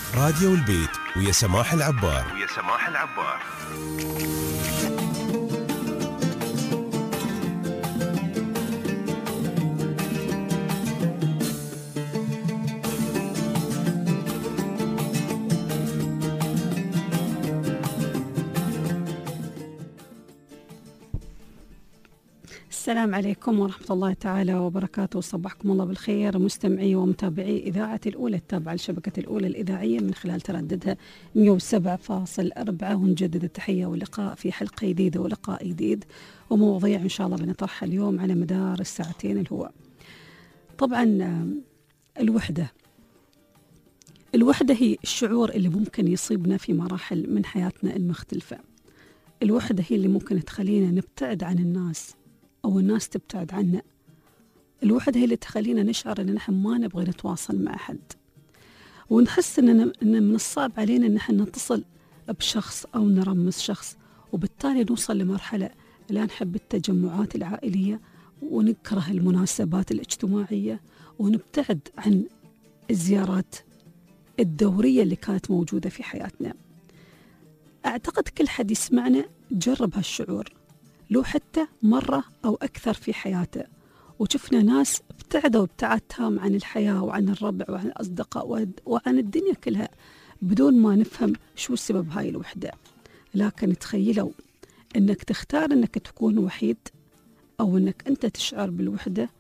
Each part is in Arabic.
راديو البيت ويا سماح العبار. السلام عليكم ورحمة الله تعالى وبركاته. صبحكم الله بالخير مستمعي ومتابعي إذاعة الأولى التابعة لشبكة الأولى الإذاعية من خلال ترددها 107.4. ونجدد التحية واللقاء في حلقة جديدة ولقاء جديد ومواضيع إن شاء الله بنطرحها اليوم على مدار الساعتين اللي هو طبعا الوحدة هي الشعور اللي ممكن يصيبنا في مراحل من حياتنا المختلفة. الوحدة هي اللي ممكن تخلينا نبتعد عن الناس أو الناس تبتعد عنا. الوحدة هي اللي تخلينا نشعر أن نحن ما نبغى نتواصل مع أحد، ونحس أن من الصعب علينا أن نحن نتصل بشخص أو نرمز شخص، وبالتالي نوصل لمرحلة لا نحب التجمعات العائلية ونكره المناسبات الاجتماعية ونبتعد عن الزيارات الدورية اللي كانت موجودة في حياتنا. أعتقد كل حد يسمعنا جرب هالشعور لو حتى مرة أو أكثر في حياته، وشفنا ناس ابتعدوا ابتعاد تام عن الحياة وعن الربع وعن الأصدقاء وعن الدنيا كلها بدون ما نفهم شو سبب هاي الوحدة. لكن تخيلوا أنك تختار أنك تكون وحيد أو أنك أنت تشعر بالوحدة.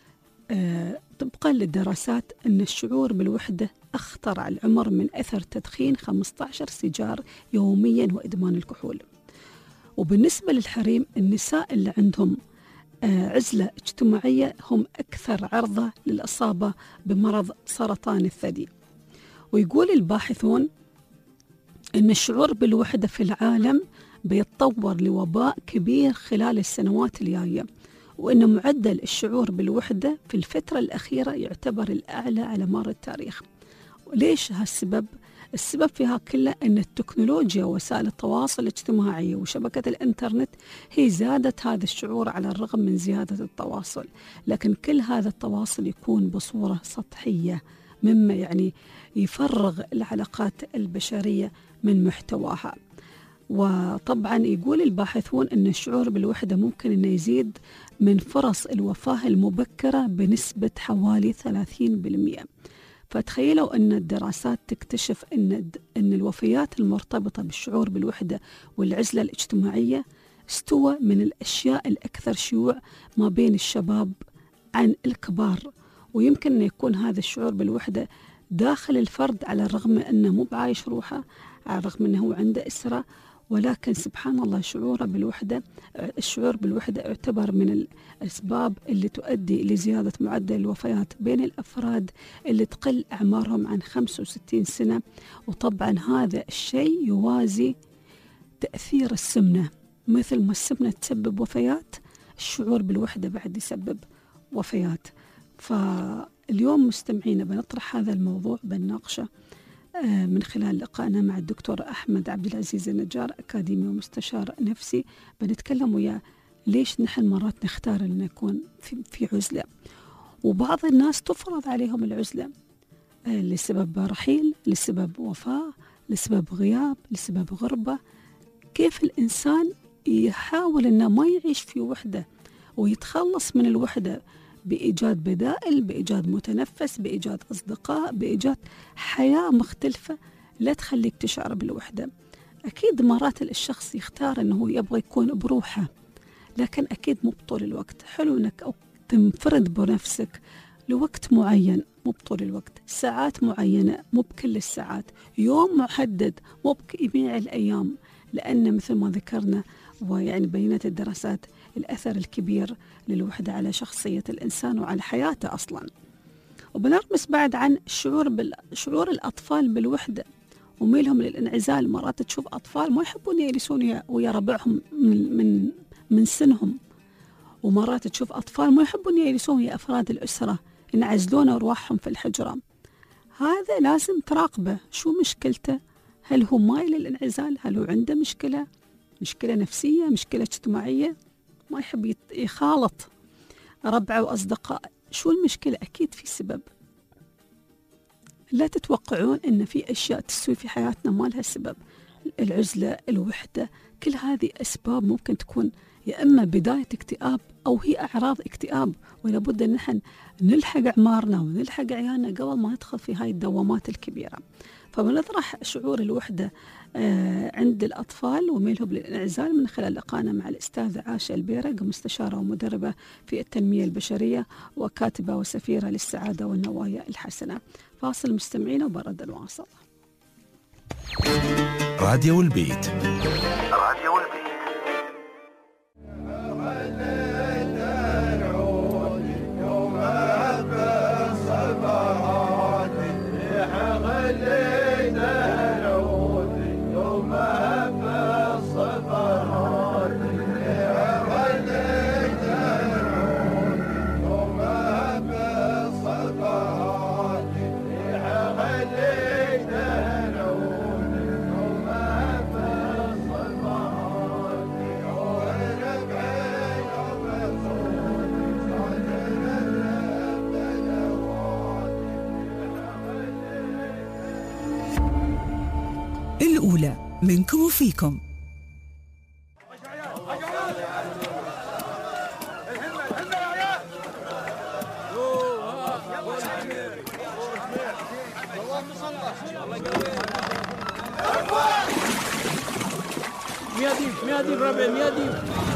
طبقا للدراسات أن الشعور بالوحدة أخطر على العمر من أثر تدخين 15 سيجار يوميا وإدمان الكحول. وبالنسبة للحريم، النساء اللي عندهم عزلة اجتماعية هم أكثر عرضة للإصابة بمرض سرطان الثدي. ويقول الباحثون أن الشعور بالوحدة في العالم بيتطور لوباء كبير خلال السنوات الجاية، وأن معدل الشعور بالوحدة في الفترة الأخيرة يعتبر الأعلى على مر التاريخ. وليش هالسبب؟ السبب فيها كله أن التكنولوجيا ووسائل التواصل الاجتماعي وشبكة الإنترنت هي زادت هذا الشعور على الرغم من زيادة التواصل، لكن كل هذا التواصل يكون بصورة سطحية مما يعني يفرغ العلاقات البشرية من محتواها. وطبعا يقول الباحثون أن الشعور بالوحدة ممكن أن يزيد من فرص الوفاة المبكرة بنسبة حوالي 30%. فتخيلوا أن الدراسات تكتشف أن الوفيات المرتبطة بالشعور بالوحدة والعزلة الاجتماعية استوى من الأشياء الأكثر شيوع ما بين الشباب عن الكبار. ويمكن أن يكون هذا الشعور بالوحدة داخل الفرد على الرغم من أنه مو بعايش روحه، على الرغم أنه عنده أسرة، ولكن سبحان الله الشعور بالوحدة يعتبر من الأسباب اللي تؤدي لزيادة معدل الوفيات بين الأفراد اللي تقل أعمارهم عن 65 سنة. وطبعا هذا الشيء يوازي تأثير السمنة. مثل ما السمنة تسبب وفيات، الشعور بالوحدة بعد يسبب وفيات. فاليوم مستمعينا بنطرح هذا الموضوع بنناقشه من خلال لقائنا مع الدكتور أحمد عبد العزيز النجار، أكاديمي ومستشار نفسي. بنتكلم وياه ليش نحن مرات نختار أن نكون في عزلة، وبعض الناس تفرض عليهم العزلة لسبب رحيل، لسبب وفاة، لسبب غياب، لسبب غربة. كيف الإنسان يحاول أنه ما يعيش في وحدة ويتخلص من الوحدة بإيجاد بدائل، بإيجاد متنفس، بإيجاد أصدقاء، بإيجاد حياة مختلفة لا تخليك تشعر بالوحدة. أكيد مرات الشخص يختار أنه يبغى يكون بروحه، لكن أكيد مو بطول الوقت. حلو أنك تنفرد بنفسك لوقت معين، مو بطول الوقت، ساعات معينة، مو بكل الساعات، يوم محدد، مو بجميع الأيام، لأن مثل ما ذكرنا ويعني بينت الدراسات الأثر الكبير للوحدة على شخصية الإنسان وعلى حياته أصلا. وبنرمس بعد عن شعور الأطفال بالوحدة وميلهم للانعزال. مرات تشوف أطفال ما يحبون يجلسون ويا ربعهم من سنهم، ومرات تشوف أطفال ما يحبون يجلسون ويا أفراد الأسرة، ينعزلون أرواحهم في الحجرة. هذا لازم تراقبه، شو مشكلته؟ هل هو مايل للانعزال؟ هل هو عنده مشكلة نفسية، مشكلة اجتماعية، ما يحب يخالط ربعه وأصدقاء؟ شو المشكلة؟ أكيد في سبب. لا تتوقعون أن في أشياء تسوي في حياتنا ما لها سبب. العزلة، الوحدة، كل هذه أسباب ممكن تكون يا إما بداية اكتئاب أو هي أعراض اكتئاب، ولابد أن نحن نلحق أعمارنا ونلحق عيالنا قبل ما ندخل في هاي الدوامات الكبيرة. فبنطرح شعور الوحدة عند الأطفال وميلهم للانعزال من خلال لقائنا مع الأستاذة عاشة البيرق، مستشارة ومدربة في التنمية البشرية وكاتبة وسفيرة للسعادة والنوايا الحسنة. فاصل مستمعين وبرد الواصل. راديو البيت. راديو البيت. الأولى منكم وفيكم. مياديب ربع مياديب.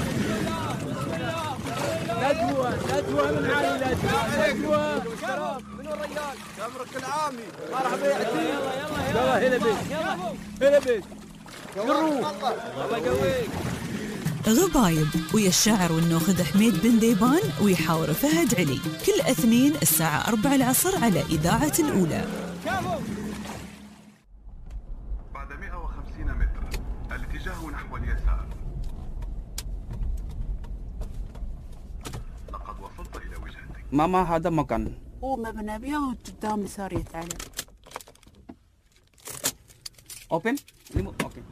لا تهوى من عالي، لا تهوى. منو الرجال؟ تمرك العامي. مرحبا يلا هنا بيت الله يقويك. غبايب ويا الشاعر والناخذ حميد بن ديبان ويحاور فهد علي، كل اثنين الساعة 4 العصر على إذاعة الأولى. بعد 150 متر الاتجاه نحو اليسار. لقد وصلت إلى وجهتك. ماما هذا مكان. هو مبنى بيها وقدام يسار يتعلم. اوبن اوكي.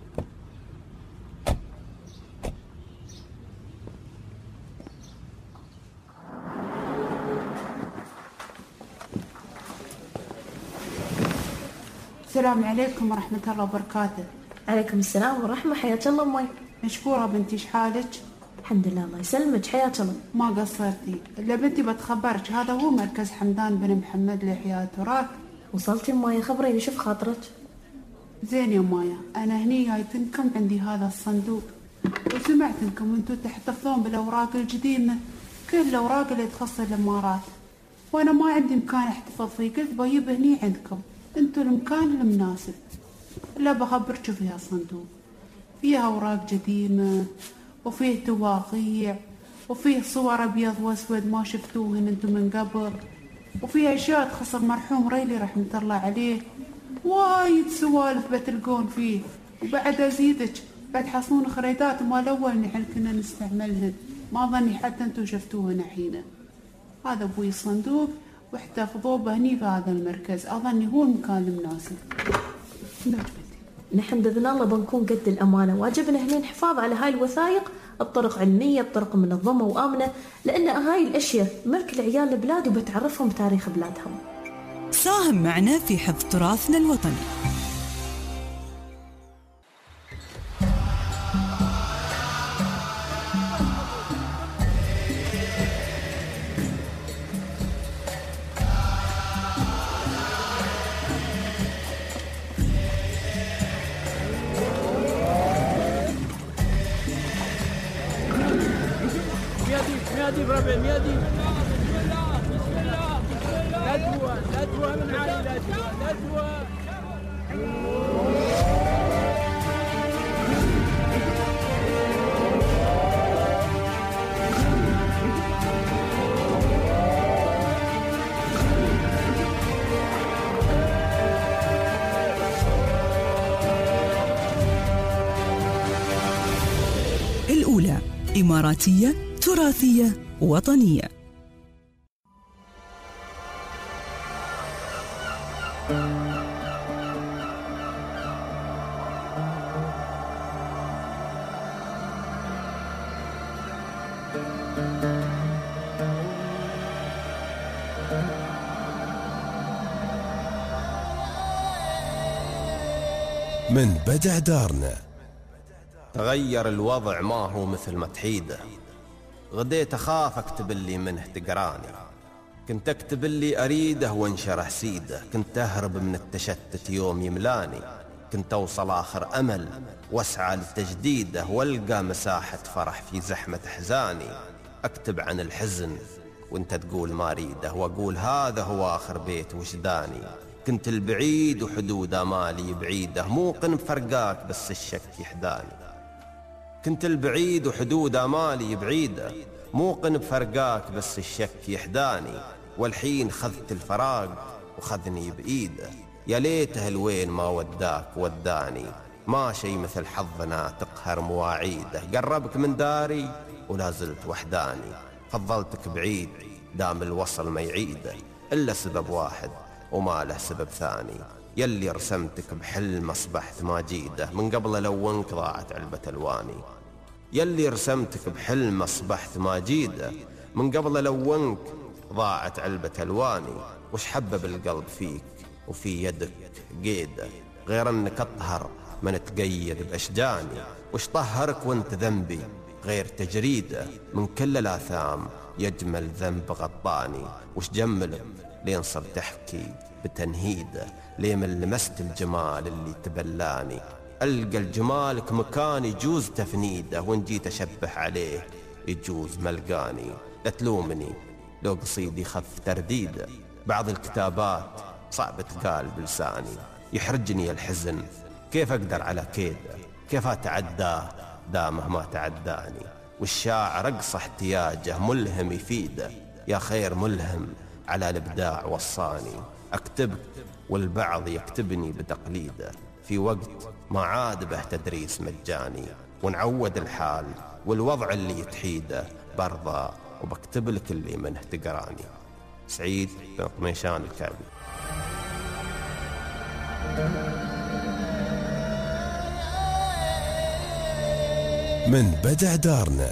السلام عليكم ورحمة الله وبركاته. عليكم السلام ورحمة. حياك الله أمي. مشكورة بنتي، ايش حالك؟ الحمد لله الله يسلمك. حياك الله. ما قصرتي. إلا بنتي بتخبرك، هذا هو مركز حمدان بن محمد لإحياء التراث. وصلتي أمي؟ خبريني شوف خاطرك. زين يا مايا، أنا هني جايتنكم عندي هذا الصندوق، وسمعت انكم انتو تحتفظون بالأوراق القديمة، كل الأوراق اللي تخص الإمارات، وأنا ما عندي مكان احتفظ فيه، قلت بجيب هني عندكم انتو المكان المناسب. لا بخبرك فيها الصندوق، فيها أوراق قديمة وفيه تواقيع وفيه صور أبيض وأسود ما شفتوهن انتو من قبل، وفيه أشياء تخص المرحوم ريلي رحمة الله عليه، وايد سوالف بتلقون فيه. وبعد أزيدك بتحصلون خريدات مال أول نحن كنا نستعملهن، ما ظني حتى انتو شفتوهن حين. هذا ابوي الصندوق واحتفظوه بهني بهذا المركز، أظني هو المكان المناسب. نحن بإذن الله بنكون قد الأمانة، واجبنا هنا الحفاظ على هاي الوثائق بطرق علمية، بطرق منظمة وآمنة، لأن هاي الأشياء ملك العيال البلاد وبتعرفهم بتاريخ بلادهم. ساهم معنا في حفظ تراثنا الوطني. مياديب ربع مياديب. لا تهوى من عالي، لا تهوى. الأولى إماراتية تراثية وطنية. من بدع دارنا. تغير الوضع ما هو مثل ما تحيده، غديت أخاف أكتب اللي منه تقراني، كنت أكتب اللي أريده وانشرح سيده، كنت أهرب من التشتت يوم يملاني، كنت أوصل آخر أمل واسعى لتجديده، والقى مساحة فرح في زحمة أحزاني، أكتب عن الحزن وانت تقول ما أريده، وأقول هذا هو آخر بيت وجداني، كنت البعيد وحدود آمالي بعيدة، موقن بفرقاك بس الشك يحداني، كنت البعيد وحدود آمالي بعيدة، موقن بفرقاك بس الشك يحداني، والحين خذت الفراق وخذني بإيده، يا ليته الوين ما وداك وداني، ما شي مثل حظنا تقهر مواعيده، قربك من داري ولا زلت وحداني، فضلتك بعيد دام الوصل ما يعيده، إلا سبب واحد وما له سبب ثاني، يلي رسمتك بحلم أصبحت ما جيده، من قبل لونك ضاعت علبة ألواني، يلي رسمتك بحلم أصبحت ما جيده، من قبل لونك ضاعت علبة ألواني، وش حبب القلب فيك وفي يدك قيده، غير أنك أطهر من تقيد بأشجاني، وش طهرك وانت ذنبي غير تجريده، من كل الآثام يجمل ذنب غطاني، وش جملك لين صرت تحكي بتنهيده، ليه من لمست الجمال اللي تبلاني، ألقى الجمالك مكان يجوز تفنيده، وان جيت أشبه عليه يجوز ملقاني، لا تلومني لو قصيدي خف ترديده، بعض الكتابات صعب تقال بلساني، يحرجني الحزن كيف أقدر على كيده، كيف أتعداه دامه ما تعداني، والشاعر أقصى احتياجه ملهم يفيده، يا خير ملهم على الإبداع وصاني، أكتبك والبعض يكتبني بتقليده، في وقت ما عاد به تدريس مجاني، ونعود الحال والوضع اللي يتحيده، برضى وبكتب لك اللي منه تقراني. سعيد بن طميشان الكعبي. من بدع دارنا.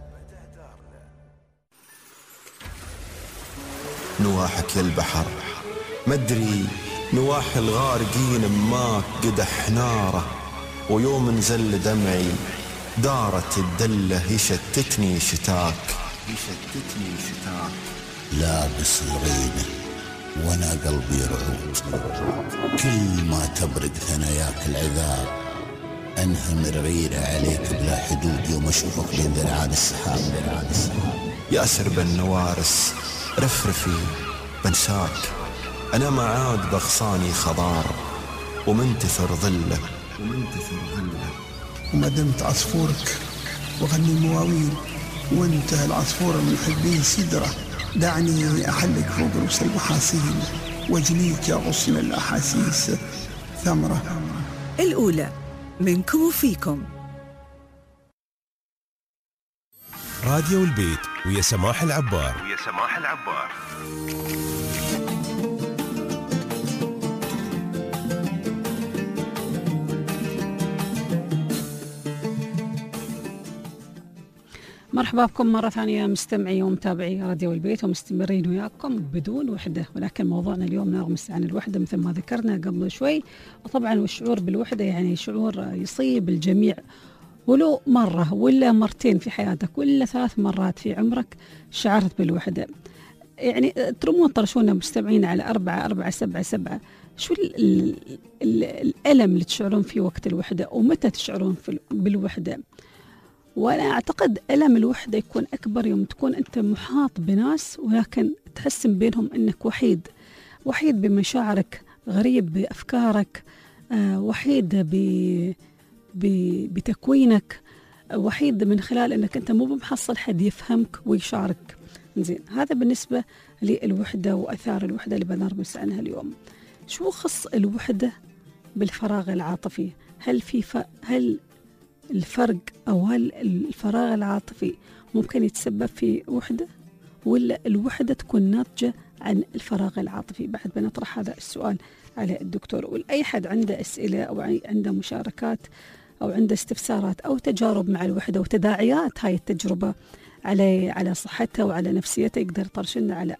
نواحك يا البحر مدري، نواح الغارقين ماك قدح ناره، ويوم نزل دمعي دارت الدلة يشتتني شتاك، يشتتني شتاك، لابس الغيبة وانا قلبي رعود، كل ما تبرق ثناياك العذاب انهمر غيرة عليك بلا حدود، يوم اشوفك بين ذرعان السحاب، ذرعان السحاب، يا سرب النوارس رفرفي بنساك، انا ما عاد بغصاني خضار ومنتثر ظله، ومنتثر ظله، وما دمت عصفورك وغني مواويل، وانتهى العصفور المحبين سدرة، دعني أحلك فوق رؤوس المحاصيل، واجنيك يا غصن الأحاسيس ثمرة. الأولى منكم وفيكم. راديو البيت ويا سماح العبار. ويا سماح العبار. مرحبا بكم مرة ثانية مستمعي ومتابعي راديو البيت، ومستمرين وياكم بدون وحدة، ولكن موضوعنا اليوم نغمس عن الوحدة مثل ما ذكرنا قبل شوي، وطبعا والشعور بالوحدة يعني شعور يصيب الجميع، ولو مرة ولا مرتين في حياتك ولا 3 مرات في عمرك شعرت بالوحدة. يعني ترمون طرشونا مستمعين على 4477 شو الألم اللي تشعرون فيه وقت الوحدة، ومتى تشعرون بالوحدة؟ وأنا أعتقد ألم الوحدة يكون أكبر يوم تكون أنت محاط بناس ولكن تحس بينهم أنك وحيد، وحيد بمشاعرك، غريب بأفكارك، وحيد بتكوينك، وحيد من خلال أنك أنت مو بمحصل حد يفهمك ويشارك. زين، هذا بالنسبة للوحدة وأثار الوحدة اللي بنرمس عنها اليوم. شو خص الوحدة بالفراغ العاطفي؟ هل الفرق أو هل الفراغ العاطفي ممكن يتسبب في وحدة، ولا الوحدة تكون ناتجة عن الفراغ العاطفي؟ بعد بنطرح هذا السؤال على الدكتور، والأي حد عنده أسئلة أو عنده مشاركات أو عنده استفسارات أو تجارب مع الوحدة وتداعيات هاي التجربة على صحتها وعلى نفسيتها يقدر يطرشنا على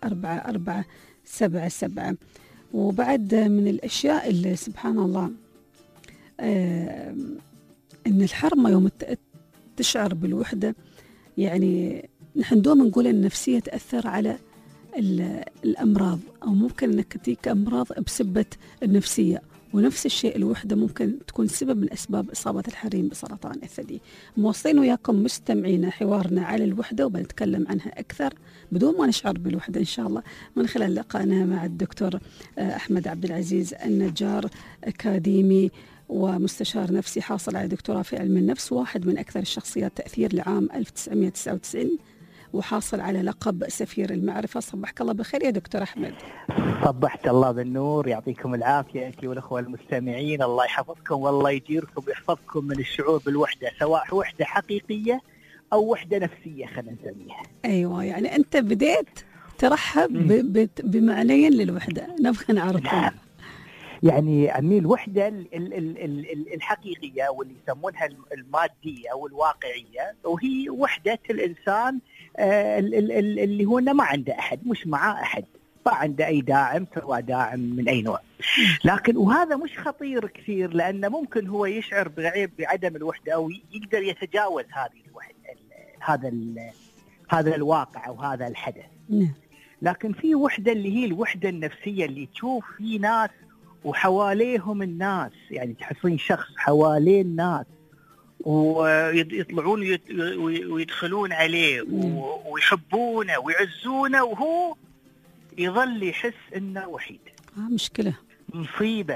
4477. وبعد من الأشياء اللي سبحان الله إن الحرمة يوم تشعر بالوحدة، يعني نحن دوما نقول إن النفسية تأثر على الأمراض، أو ممكن أنك تجيك أمراض بسبة النفسية، ونفس الشيء الوحدة ممكن تكون سبب من أسباب إصابة الحريم بسرطان الثدي. موصلين وياكم مستمعينا حوارنا على الوحدة، وبنتكلم عنها أكثر بدون ما نشعر بالوحدة إن شاء الله من خلال لقائنا مع الدكتور أحمد عبد العزيز النجار، أكاديمي ومستشار نفسي حاصل على دكتوراه في علم النفس، واحد من أكثر الشخصيات تأثير لعام 1999، وحاصل على لقب سفير المعرفة. صبحك الله بخير يا دكتور أحمد. صبحت الله بالنور، يعطيكم العافية أنت والأخوة المستمعين، الله يحفظكم والله يجيركم ويحفظكم من الشعور بالوحدة، سواء وحدة حقيقية أو وحدة نفسية خلينا نسميها. أيوة، يعني أنت بديت ترحب بمعنيين للوحدة، نبغى نعرفها. يعني عمي الوحدة الحقيقية واللي يسمونها المادية أو الواقعية، وهي وحدة الإنسان اللي هو ما عنده أحد، مش معاه أحد، ما عنده أي داعم، سواء داعم من أي نوع. لكن وهذا مش خطير كثير، لأنه ممكن هو يشعر بعدم الوحدة أو يقدر يتجاوز هذه الوحدة، هذا الواقع أو هذا الحدث. لكن في وحدة اللي هي الوحدة النفسية، اللي تشوف في ناس وحواليهم الناس، يعني تحصين شخص حواليه الناس ويطلعون ويدخلون عليه ويحبونه ويعزونه، وهو يظل يحس انه وحيد. مشكلة، مصيبة.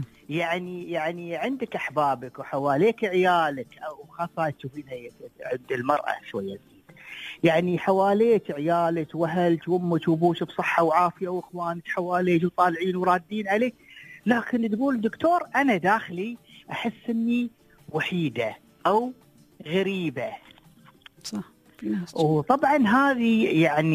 يعني عندك احبابك وحواليك عيالك، او خاصة تشوفينها عند المرأة شوية زيد، يعني حواليك عيالك واهلك وامك وابوك بصحة وعافية، واخوانك حواليك وطالعين ورادين عليك، لكن تقول دكتور أنا داخلي أحس إني وحيدة أو غريبة. صح. وطبعا هذه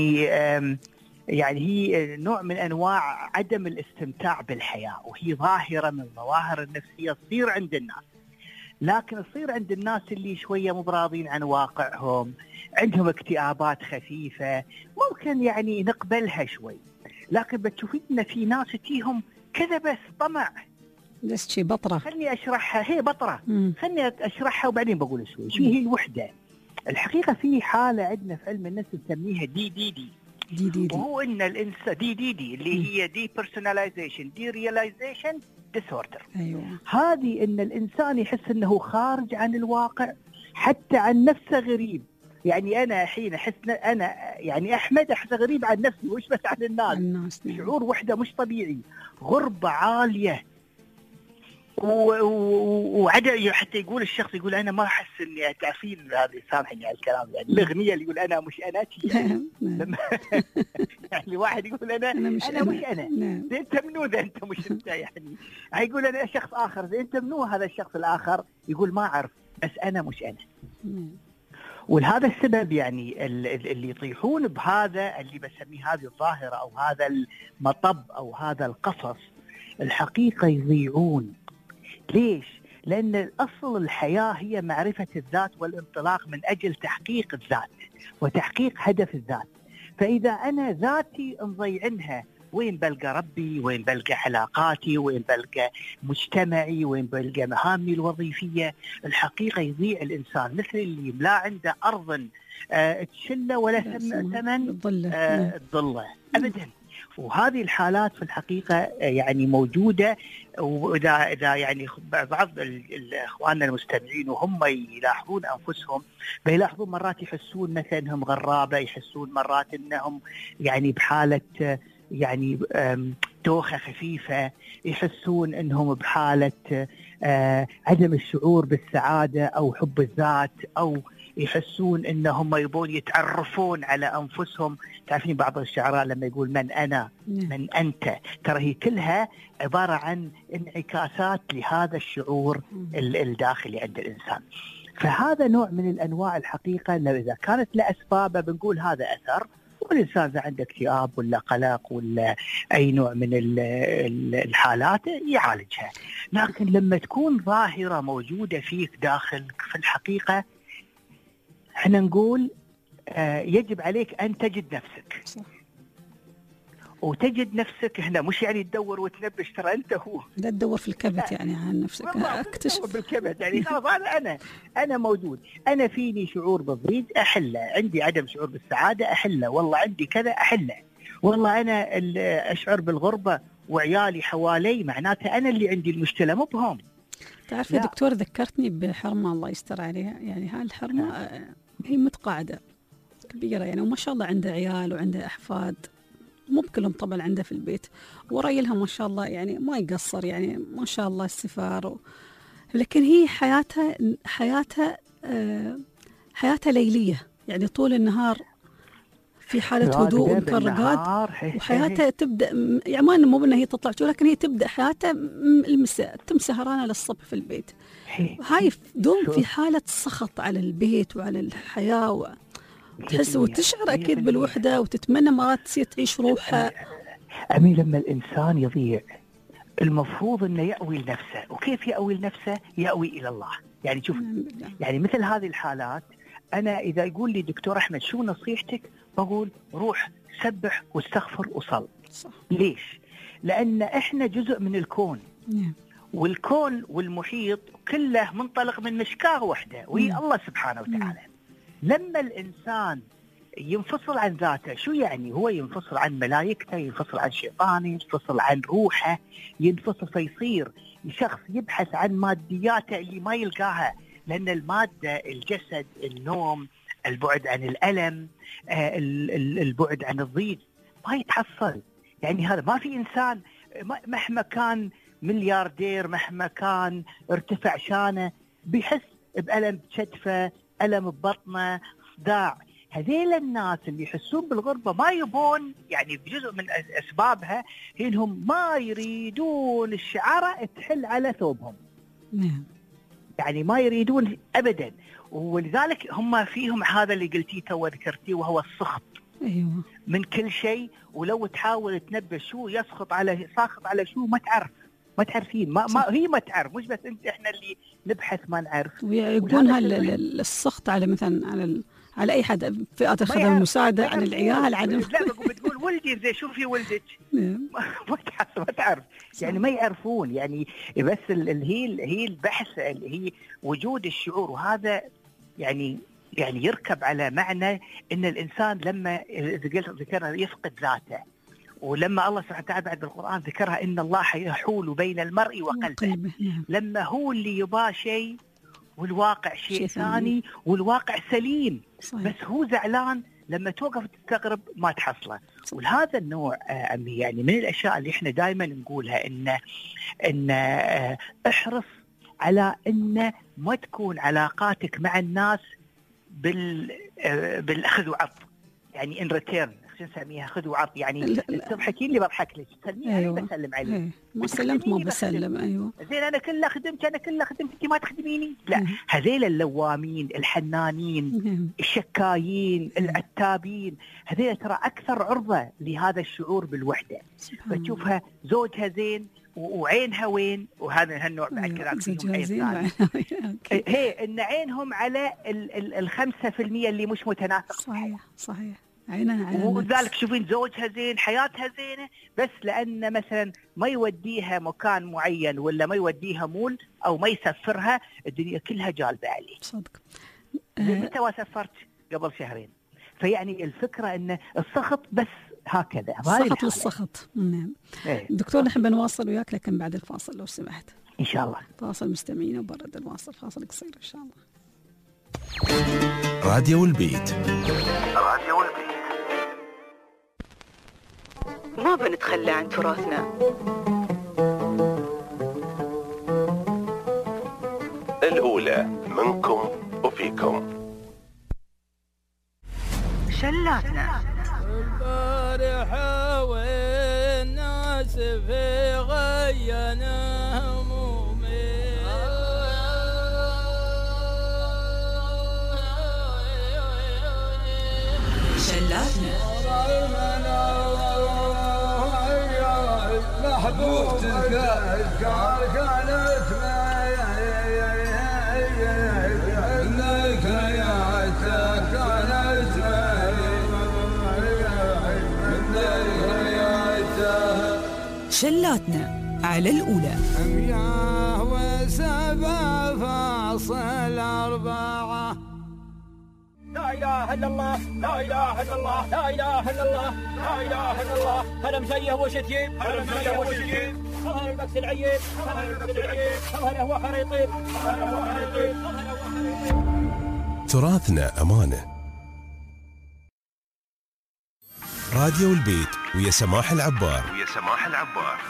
يعني هي نوع من أنواع عدم الاستمتاع بالحياة، وهي ظاهرة من ظواهر النفسية تصير عند الناس، لكن تصير عند الناس اللي شوية مبراضين عن واقعهم، عندهم اكتئابات خفيفة، ممكن يعني نقبلها شوي. لكن بتشوفين إن في ناس تيهم كذا بس طمع، بس شيء بطرة. خلني أشرحها، هي بطرة. خلني أشرحها وبعدين بقول شو هي الوحدة. الحقيقة في حالة عندنا في علم النفس نسميها دي، وهو إن الإنسان دي اللي هي depersonalization derealization disorder. أيوة. هذه إن الإنسان يحس إنه خارج عن الواقع، حتى عن نفسه غريب. يعني أنا حين أحس أنا يعني أحمد أحس غريب عن نفسي، وإيش بس عن الناس. شعور وحدة مش طبيعي، غربة عالية، وعدم. حتى يقول الشخص يقول أنا ما أحس إني تعرفين هذه، سامحني على الكلام، يعني الأغنية اللي يقول أنا مش أنا يعني واحد يقول أنا مش أنا. أنت منو ذا؟ أنت مش أنت. يعني يقول أنا شخص آخر، أنت منو هذا الشخص الآخر؟ يقول ما أعرف، بس أنا مش أنا. ولهذا السبب يعني اللي يطيحون بهذا اللي بسميه هذه الظاهرة أو هذا المطب أو هذا القصص، الحقيقة يضيعون. ليش؟ لأن الأصل الحياة هي معرفة الذات والانطلاق من أجل تحقيق الذات وتحقيق هدف الذات. فإذا أنا ذاتي نضيعنها، وين بلقى ربي؟ وين بلقى علاقاتي؟ وين بلقى مجتمعي؟ وين بلقى مهامي الوظيفية؟ الحقيقة يضيع الإنسان مثل اللي لا عنده أرض تشله ولا ثمن الظلة أبدا. وهذه الحالات في الحقيقة يعني موجودة. وإذا يعني بعض الإخوان المستمعين وهم يلاحظون أنفسهم، بيلاحظون مرات يحسون مثلا أنهم غرابة، يحسون مرات أنهم يعني بحالة يعني دوخة خفيفة، يحسون أنهم بحالة عدم الشعور بالسعادة أو حب الذات، أو يحسون أنهم يبون يتعرفون على أنفسهم. تعرفين بعض الشعراء لما يقول من أنا من أنت، ترى هي كلها عبارة عن انعكاسات لهذا الشعور الداخلي عند الإنسان. فهذا نوع من الأنواع الحقيقة، أنه إذا كانت لأسباب بنقول هذا أثر، والإنسان إذا عنده اكتئاب ولا قلق ولا أي نوع من الحالات يعالجها. لكن لما تكون ظاهرة موجودة فيك داخلك، في الحقيقة احنا نقول يجب عليك أن تجد نفسك. وتجد نفسك هنا مش يعني تدور وتنبش، ترى انت هو لا تدور في الكبت يعني عن نفسك، اكتشف بالكبت يعني خلاص انا موجود، انا فيني شعور بالضيق احله، عندي عدم شعور بالسعاده احله، والله عندي كذا احله، والله انا اشعر بالغربه وعيالي حوالي، معناته انا اللي عندي المشكله مو بهم. تعرف يا دكتور ذكرتني بحرمه الله يستر عليها، يعني هاي الحرمه هي متقاعده كبيره يعني، وما شاء الله عندها عيال وعندها احفاد، مو بكلهم طبعا عنده في البيت، وريلها ما شاء الله يعني ما يقصر يعني ما شاء الله السفار لكن هي حياتها ليلية يعني طول النهار في حالة هدوء ومكرقات، وحياتها تبدأ يعني مو بأنها هي تطلع لكن هي تبدأ حياتها المساء، تم سهرانة للصبح في البيت، هاي دوم في حالة سخط على البيت وعلى الحياة تحس وتشعر أكيد بالوحدة وتتمنى مرات تصير تعيش روحها. أمي لما الإنسان يضيع المفروض أنه يأوي لنفسه، وكيف يأوي لنفسه؟ يأوي إلى الله. يعني شوف يعني مثل هذه الحالات أنا إذا يقول لي دكتور أحمد شو نصيحتك؟ بقول روح سبح واستغفر وصل. صح. ليش؟ لأن إحنا جزء من الكون. والكون والمحيط كله منطلق من مشكاة واحدة وهي الله سبحانه وتعالى. لما الإنسان ينفصل عن ذاته، شو يعني؟ هو ينفصل عن ملائكته، ينفصل عن شيطانه، ينفصل عن روحه، ينفصل فيصير شخص يبحث عن مادياته اللي ما يلقاها، لأن المادة الجسد، النوم، البعد عن الألم، البعد عن الضيق ما يتحصل. يعني هذا ما في إنسان مهما كان ملياردير، مهما كان ارتفع شانه، بيحس بألم بكتفه، ألم ببطنه، صداع. هذيل الناس اللي يحسون بالغربة ما يبون، يعني بجزء من أسبابها هي إنهم ما يريدون الشعارة تحل على ثوبهم. نعم. يعني ما يريدون أبدا، ولذلك هم فيهم هذا اللي قلتيه تو ذكرتيه وهو السخط. أيوة. من كل شيء، ولو تحاول تنبه شو يسخط على ساخط على شو ما تعرفين، ما هي ما تعرف، مش بس احنا اللي نبحث ما نعرف. ويكون السخط على مثلا على اي حد، فئات الخدمه المساعده، عن العيال، عن لا بتقول ولدي زي شوفي ولدك ما تعرف يعني ما يعرفون يعني. بس هي البحث اللي هي وجود الشعور، وهذا يعني يركب على معنى ان الانسان لما ذكرنا يفقد ذاته، ولما الله سبحانه وتعالى بعد بالقرآن ذكرها إن الله يحول بين المرء وقلبه. لما هو اللي يباه شيء والواقع شيء ثاني، والواقع سليم. صحيح. بس هو زعلان، لما توقف تستغرب ما تحصله. ولهذا النوع يعني من الأشياء اللي إحنا دائما نقولها إن احرص على إن ما تكون علاقاتك مع الناس بالأخذ وعطف، يعني إن ريتيرن نسميها خذ وعط، يعني تضحكين لي بضحك لك، تسلمي علي بسلم عليك، ما سلمت ما بسلم. ايوه زين انا كله خدمت انت ما تخدميني. لا، هذيل اللوامين الحنانين الشكايين العتابين، هذيل ترى اكثر عرضه لهذا الشعور بالوحده. فتشوفها زوجها زين وعينها وين، وهذا هالنوع بعد كذا فيهم عين ثاني. هي ان عينهم على ال5% اللي مش متناسق. صحيح. وذلك شوفين زوجها زين، حياتها زينة، بس لأن مثلا ما يوديها مكان معين، ولا ما يوديها مول، أو ما يسفرها، الدنيا كلها جالبة عليه. صدق. متى سافرت؟ قبل شهرين. فيعني الفكرة أن السخط بس هكذا، السخط للسخط. نعم. دكتور نحب نواصل وياك لكن بعد الفاصل لو سمحت. إن شاء الله. تواصل مستمعين وبرد الواصل، فاصل قصير إن شاء الله. راديو البيت. ما بنتخلى عن تراثنا. الأولى منكم وفيكم. شلاتنا. البارحة والناس في غينا همومي. شلاتنا. محبوب تذكار كانت شلاتنا على الأولى. 107.4. لا إله إلا الله، لا إله إلا الله، لا إله إلا الله، لا إله إلا الله. هلا مزيه وشتيم، هلا مزيه وشتيم. هلا المكس العيب، هلا المكس العيب. هلا هو خريطين، هلا هو خريطين. تراثنا أمانة. راديو البيت ويا سماح العبار. ويا سماح العبار.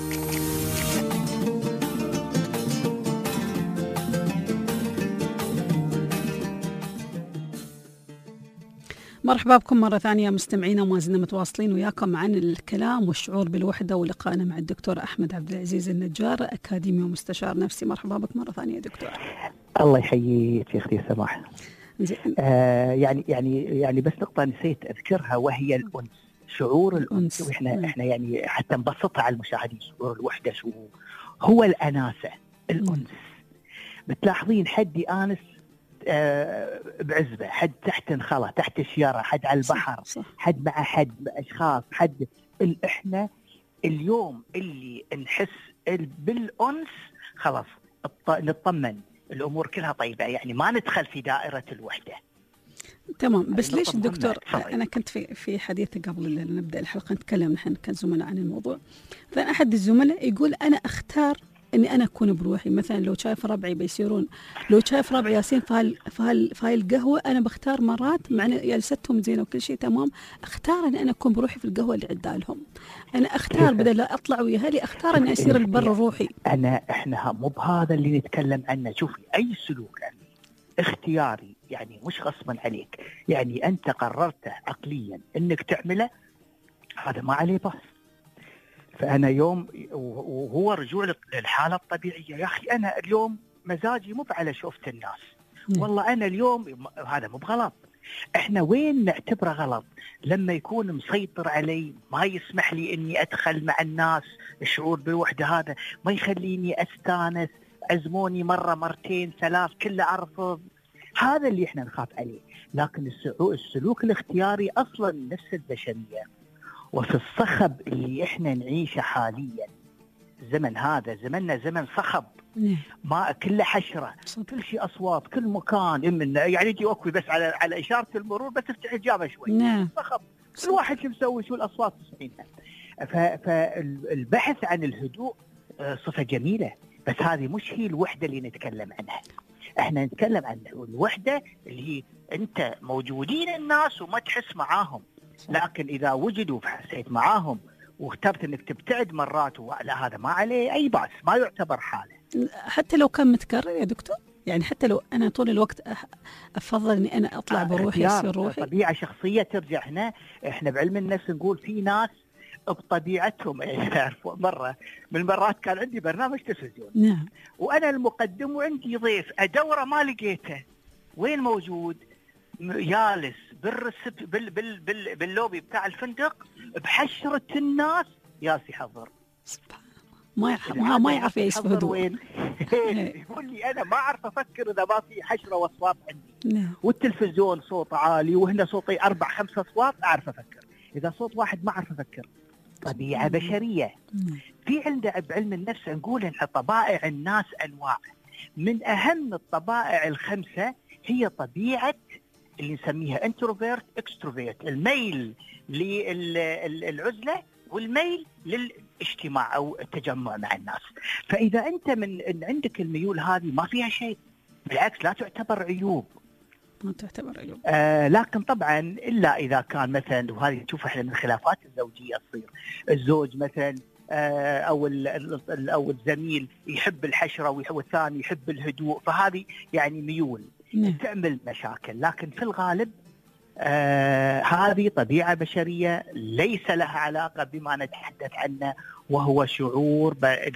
مرحبا بكم مرة ثانية مستمعينا، وما زلنا متواصلين وياكم عن الكلام والشعور بالوحدة، ولقائنا مع الدكتور أحمد عبد العزيز النجار، أكاديمي ومستشار نفسي. مرحبا بك مرة ثانية دكتور. الله يحييك يا أختي سماح. يعني بس نقطة نسيت أذكرها، وهي الأنس، شعور الأنس. وإحنا يعني حتى نبسطها على المشاهدين، شعور الوحدة شو هو؟ الأناسة، الأنس. بتلاحظين حد يآنس بعزبة، حد تحت نخلة، تحت شيارة، حد على البحر، صح. حد مع حد، أشخاص، حد. إحنا اليوم اللي نحس بالأنس خلاص نطمن، الأمور كلها طيبة، يعني ما ندخل في دائرة الوحدة. تمام. بس ليش الدكتور، أنا كنت في حديث قبل نبدأ الحلقة نتكلم نحن كزملاء عن الموضوع، فأنا أحد الزملاء يقول أنا أختار اني انا اكون بروحي. مثلا لو شايف ربعي بيسيرون، لو شايف ربعي ياسين في القهوه، انا بختار مرات مع جلستهم زينه وكل شيء تمام، اختار اني انا اكون بروحي في القهوه اللي عدالهم. انا اختار بدل لا اطلع ويا اهلي، اختار اني اسير البر روحي. احنا مو بهذا اللي نتكلم عنه. شوفي، اي سلوك اختياري، يعني مش غصبا عليك، يعني انت قررته عقليا انك تعمله، هذا ما عليه بس. فأنا يوم وهو رجوع للحالة الطبيعية، يا أخي أنا اليوم مزاجي مو على شوفة الناس، والله أنا اليوم هذا مو بغلط. إحنا وين نعتبره غلط؟ لما يكون مسيطر علي، ما يسمح لي إني أدخل مع الناس، الشعور بالوحدة هذا ما يخليني أستانس، عزموني مرة مرتين ثلاث كله أرفض. هذا اللي إحنا نخاف عليه. لكن السلوك الاختياري أصلا نفس البشرية، وفي الصخب اللي احنا نعيشه حاليا، زمن هذا زمننا زمن صخب، ما كله حشره، كل شيء اصوات، كل مكان يعني يجي اوكي بس على اشاره المرور بس افتح الجامعه شوي، صخب، كل واحد شو مسوي، شو الاصوات تسمعينها. فالبحث عن الهدوء صفه جميله، بس هذه مش هي الوحده اللي نتكلم عنها. احنا نتكلم عن الوحده اللي هي انت موجودين الناس وما تحس معاهم، لكن إذا وجدوا فحسيت معاهم واخترت أنك تبتعد مرات، لا هذا ما عليه أي بأس، ما يعتبر حالة. حتى لو كان متكرر يا دكتور، يعني حتى لو أنا طول الوقت أفضل أني أنا أطلع بروحي، أسير روحي. طبيعة شخصية ترجع هنا. إحنا بعلم النفس نقول في ناس بطبيعتهم، يعني مرة من المرات كان عندي برنامج تلفزيون، نعم، وأنا المقدم وعندي ضيف أدوره ما لقيته، وين موجود؟ جالس باللوبي بتاع الفندق بحشرة الناس، ياسي حضر. سبحان الله، ما يعرف يسفهد وين. يقول لي أنا ما أعرف أفكر إذا ما في حشرة وأصوات عندي. نعم. والتلفزيون صوت عالي وهنا صوتي 4-5 أصوات أعرف أفكر، إذا صوت واحد ما أعرف أفكر. طبيعة بشرية. في عندنا بعلم النفس نقول إن طبائع الناس أنواع، من أهم الطبائع الخمسة هي طبيعة اللي نسميها انتروفيرت اكستروفيرت، الميل للعزلة والميل للاجتماع أو التجمع مع الناس. فإذا أنت من عندك الميول هذه ما فيها شيء، بالعكس لا تعتبر عيوب، ما تعتبر عيوب. لكن طبعا إلا إذا كان مثلا، وهذه نشوف احنا من الخلافات الزوجية تصير، الزوج مثلا أو الزميل يحب الحشرة والثاني يحب الهدوء، فهذه يعني ميول تعمل مشاكل. لكن في الغالب هذه طبيعة بشرية ليس لها علاقة بما نتحدث عنه، وهو شعور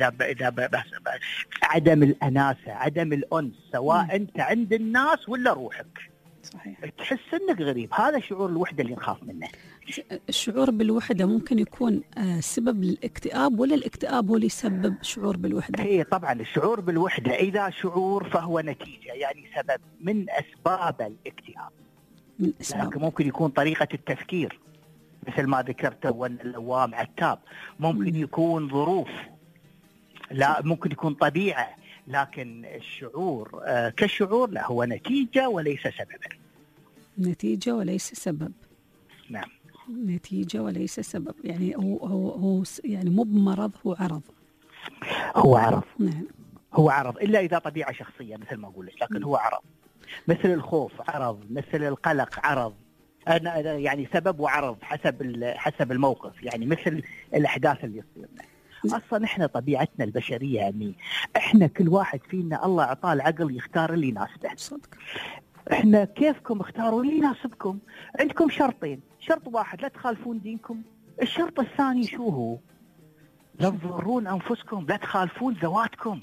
عدم الأناسة، عدم الأنس، سواء أنت عند الناس ولا روحك. صحيح. تحس أنك غريب، هذا شعور الوحدة اللي نخاف منه. الشعور بالوحدة ممكن يكون سبب للاكتئاب، ولا الاكتئاب هو اللي يسبب شعور بالوحدة؟ إيه طبعا الشعور بالوحدة إذا شعور فهو نتيجة، يعني سبب من أسباب الاكتئاب. لكن ممكن يكون طريقة التفكير، مثل ما ذكرت وأن اللوام عتاب. ممكن يكون ظروف، لا ممكن يكون طبيعة، لكن الشعور كشعور لا، هو نتيجة وليس سببا. نتيجة وليس سبب. نعم، نتيجة وليس سبب. يعني هو يعني مو بمرض، هو عرض. هو عرض. نعم، هو عرض، إلا إذا طبيعة شخصية مثل ما أقول لك، لكن هو عرض. مثل الخوف عرض، مثل القلق عرض، يعني سبب وعرض حسب الموقف، يعني مثل الأحداث اللي تصير. أصلا إحنا طبيعتنا البشرية، يعني إحنا كل واحد فينا الله أعطاه العقل يختار اللي يناسبه. صدق. إحنا كيفكم اختاروا اللي يناسبكم. عندكم شرطين، شرط واحد لا تخالفون دينكم، الشرط الثاني شو هو؟ لا تضرون أنفسكم، لا تخالفون ذواتكم.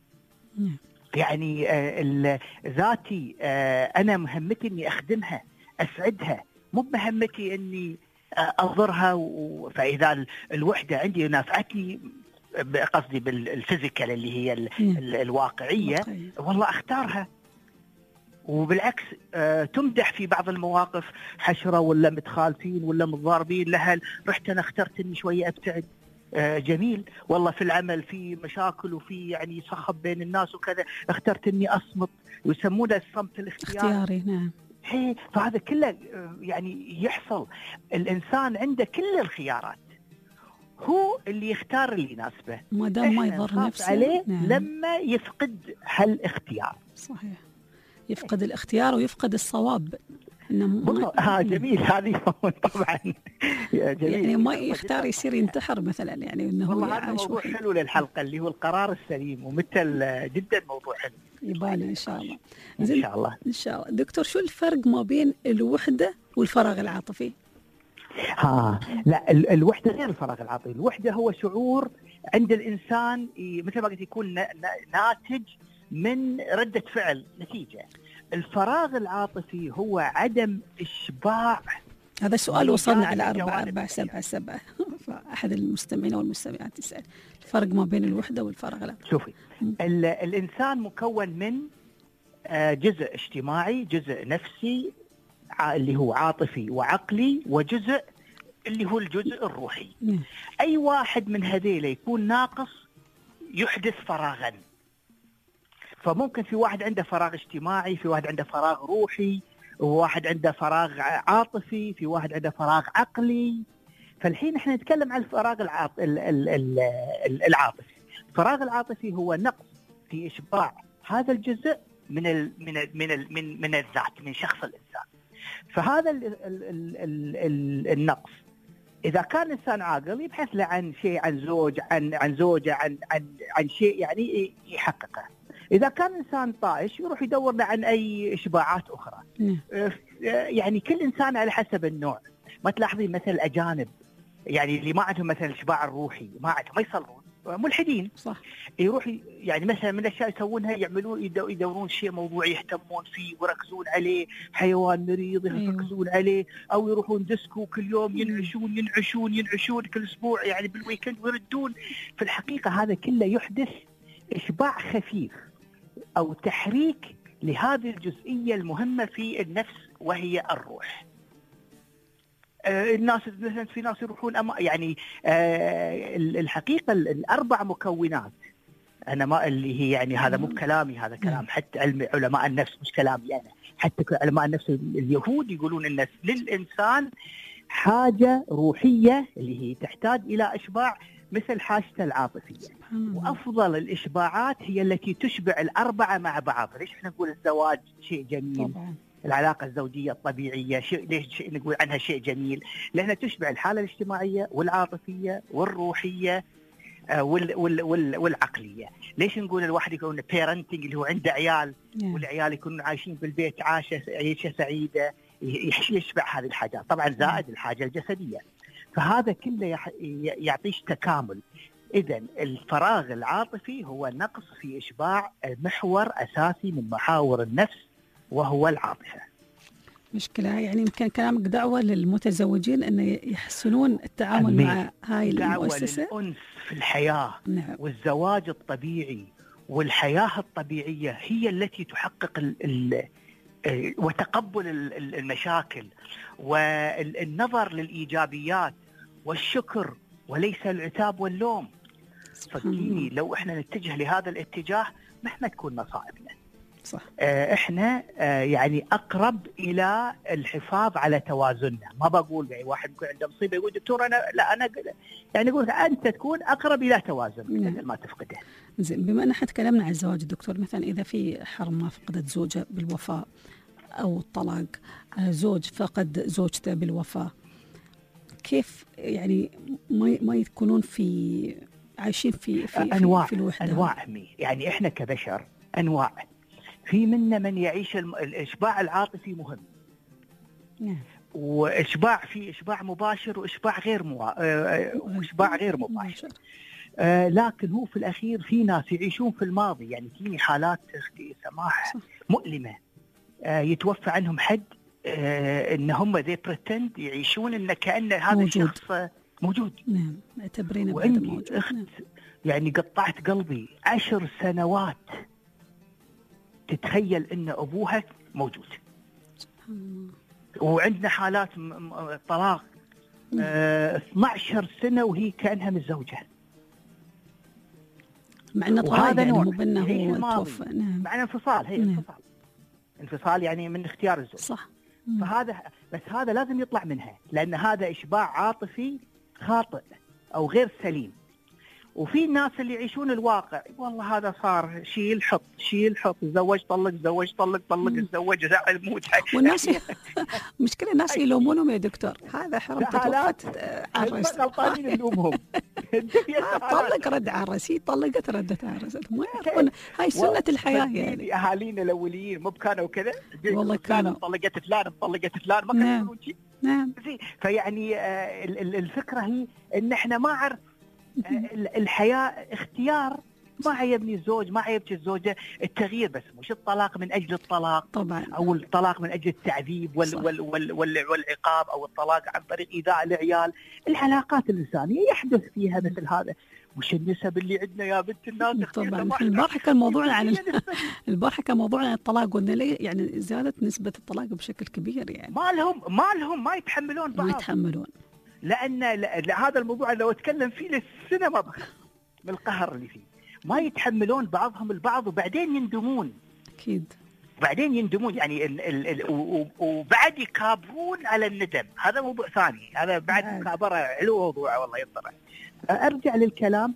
يعني ذاتي أنا مهمتي إني أخدمها أسعدها، مو بمهمتي إني أضرها. فإذا الوحدة عندي نافعتني، قصدي بالفيزيكال اللي هي الواقعية، والله أختارها. وبالعكس تمدح في بعض المواقف، حشرة ولا متخالفين ولا متضاربين لها، رحت أنا اخترت إني شوية أبتعد. جميل. والله في العمل في مشاكل وفي يعني صخب بين الناس وكذا، اخترت إني أصمت، ويسمونه الصمت الاختياري. نعم. فهذا كله يعني يحصل. الإنسان عنده كل الخيارات، هو اللي يختار اللي يناسبه، ما دام ما يضر نفسه عليه. نعم. لما يفقد هالاختيار. صحيح، يفقد الاختيار ويفقد الصواب. جميل. هذه طبعا جميل. يعني ما يختار يصير ينتحر مثلا، يعني انه والله هذا موضوع حلو للحلقه اللي هو القرار السليم، ومثل جدا موضوع حلو يبالي ان شاء الله. ان شاء الله. ان شاء الله. دكتور، شو الفرق ما بين الوحده والفراغ العاطفي؟ لا، الوحده غير الفراغ العاطفي. الوحده هو شعور عند الانسان مثل ما قلت يكون ناتج من ردة فعل، نتيجة. الفراغ العاطفي هو عدم إشباع. هذا سؤال وصلنا على 477 فأحد المستمعين والمستمعات يسأل الفرق ما بين الوحدة والفراغ العاطفي. شوفي، الإنسان مكون من جزء اجتماعي، جزء نفسي اللي هو عاطفي وعقلي، وجزء اللي هو الجزء الروحي. أي واحد من هذيل يكون ناقص يحدث فراغا. فممكن في واحد عنده فراغ اجتماعي، في واحد عنده فراغ روحي، وواحد عنده فراغ عاطفي، في واحد عنده فراغ عقلي. فالحين احنا نتكلم عن الفراغ العاطفي. الفراغ العاطفي هو نقص في إشباع هذا الجزء من الذات، من شخص الإنسان. فهذا النقص إذا كان إنسان عاقل يبحث له عن شيء، عن زوج، عن زوجة، عن شيء يعني يحققه. إذا كان إنسان طائش يروح يدور له عن أي إشباعات أخرى. يعني كل إنسان على حسب النوع. ما تلاحظين مثل الأجانب يعني اللي ما عندهم مثلا الإشباع الروحي، ما يصلون، ملحدين. صح. يروح يعني مثلا من الأشياء يسوونها، يدورون شيء موضوع يهتمون فيه ويركزون عليه، حيوان مريض يركزون عليه، أو يروحون ديسكو كل يوم ينعشون كل أسبوع، يعني بالويكند ويردون. في الحقيقة هذا كله يحدث إشباع خفيف أو تحريك لهذه الجزئية المهمة في النفس وهي الروح. الناس مثلا في ناس يروحون يعني الحقيقة الأربع مكونات، أنا ما اللي هي يعني هذا مو كلامي، هذا كلام حتى علماء النفس، مش كلامي أنا، حتى علماء النفس اليهود يقولون إن للإنسان حاجة روحية اللي هي تحتاج إلى إشباع مثل حاجته العاطفية. وأفضل الإشباعات هي التي تشبع الأربعة مع بعض. ليش إحنا نقول الزواج شيء جميل؟ طبعا. العلاقة الزوجية الطبيعية ليش نقول عنها شيء جميل؟ لأنها تشبع الحالة الاجتماعية والعاطفية والروحية والعقلية. ليش نقول الواحد يكون بيرنتنج اللي هو عنده عيال والعيال يكونون عايشين بالبيت عيشة سعيدة، يشبع هذه الحاجات، طبعا زائد الحاجة الجسدية. فهذا كله يعطيش تكامل. إذن الفراغ العاطفي هو نقص في إشباع محور أساسي من محاور النفس وهو العاطفة. مشكلة يعني يمكن كلامك دعوة للمتزوجين أن يحسنون التعامل مع هاي المؤسسة. دعوة للأنس في الحياة. نعم. والزواج الطبيعي والحياة الطبيعية هي التي تحقق وتقبل المشاكل والنظر للإيجابيات والشكر وليس العتاب واللوم. صدقيني لو احنا نتجه لهذا الاتجاه مهما تكون مصائبنا صح. احنا يعني اقرب الى الحفاظ على توازننا. ما بقول يعني واحد يكون عنده مصيبه يقول دكتور انا يعني اقول انت تكون اقرب الى توازن بدل ما تفقده. زين، بما ان احنا تكلمنا عن الزواج دكتور، مثلا اذا في حرمه فقدت زوجها بالوفاه او الطلاق، زوج فقد زوجته بالوفاه، كيف يعني ما يكونون عايشين في انواع في الوحده؟ انواع يعني احنا كبشر انواع. في منا من يعيش الاشباع العاطفي مهم. واشباع في اشباع مباشر واشباع واشباع غير مباشر. لكن هو في الاخير في ناس يعيشون في الماضي. يعني في حالات اختي سماح مؤلمه، يتوفى عنهم حد، ان هم they pretend يعيشون ان كأن هذا الشخص موجود. نعم، معتبرينه بعد موجود. اخت يعني قطعت قلبي 10 سنوات تتخيل ان ابوها موجود. وعندنا حالات طلاق 12 سنه وهي كانها متزوجه، مع انه طلاق يعني مو بانه توفى. نعم، مع انفصال. هي انفصال يعني من اختيار الزوج. صح. بس هذا لازم يطلع منها، لان هذا اشباع عاطفي خاطئ او غير سليم. وفي الناس اللي يعيشون الواقع، والله هذا صار شيل حط تزوج طلق تزوج طلق تزوج زعل موت. والناس مشكلة الناس يلومونهم يا دكتور، هذا حرمت توفت عرس غلطانين نلومهم. طلق رد عرس، هي طلقت ردت عرس، ما يعرفون هاي سنة الحياة. يعني اهالينا الاوليين مو كانوا كذا؟ والله كانوا طلقت فلان ما كانوا يقولون شيء. نعم. فيعني الفكرة هي ان احنا ما عرف الحياة اختيار. ما عيبني الزوج، ما عيبتي الزوجة، التغيير بس، مش الطلاق من أجل الطلاق طبعا، أو الطلاق من أجل التعذيب والعقاب، أو الطلاق عن طريق إيذاء العيال. العلاقات الإنسانية يحدث فيها مثل هذا. مش النسب اللي عندنا يا بنت الناس. طبعا البارحة كان موضوعنا عن الطلاق، وإن يعني زادت نسبة الطلاق بشكل كبير. يعني ما لهم ما يتحملون بعض. لأن هذا الموضوع لو اتكلم فيه للسنة ما بخلص من القهر اللي فيه. ما يتحملون بعضهم البعض وبعدين يندمون. أكيد. بعدين يندمون يعني وبعد يكابرون على الندم. هذا موضوع ثاني، هذا بعد مكابرة علو موضوع والله يطلع. أرجع للكلام.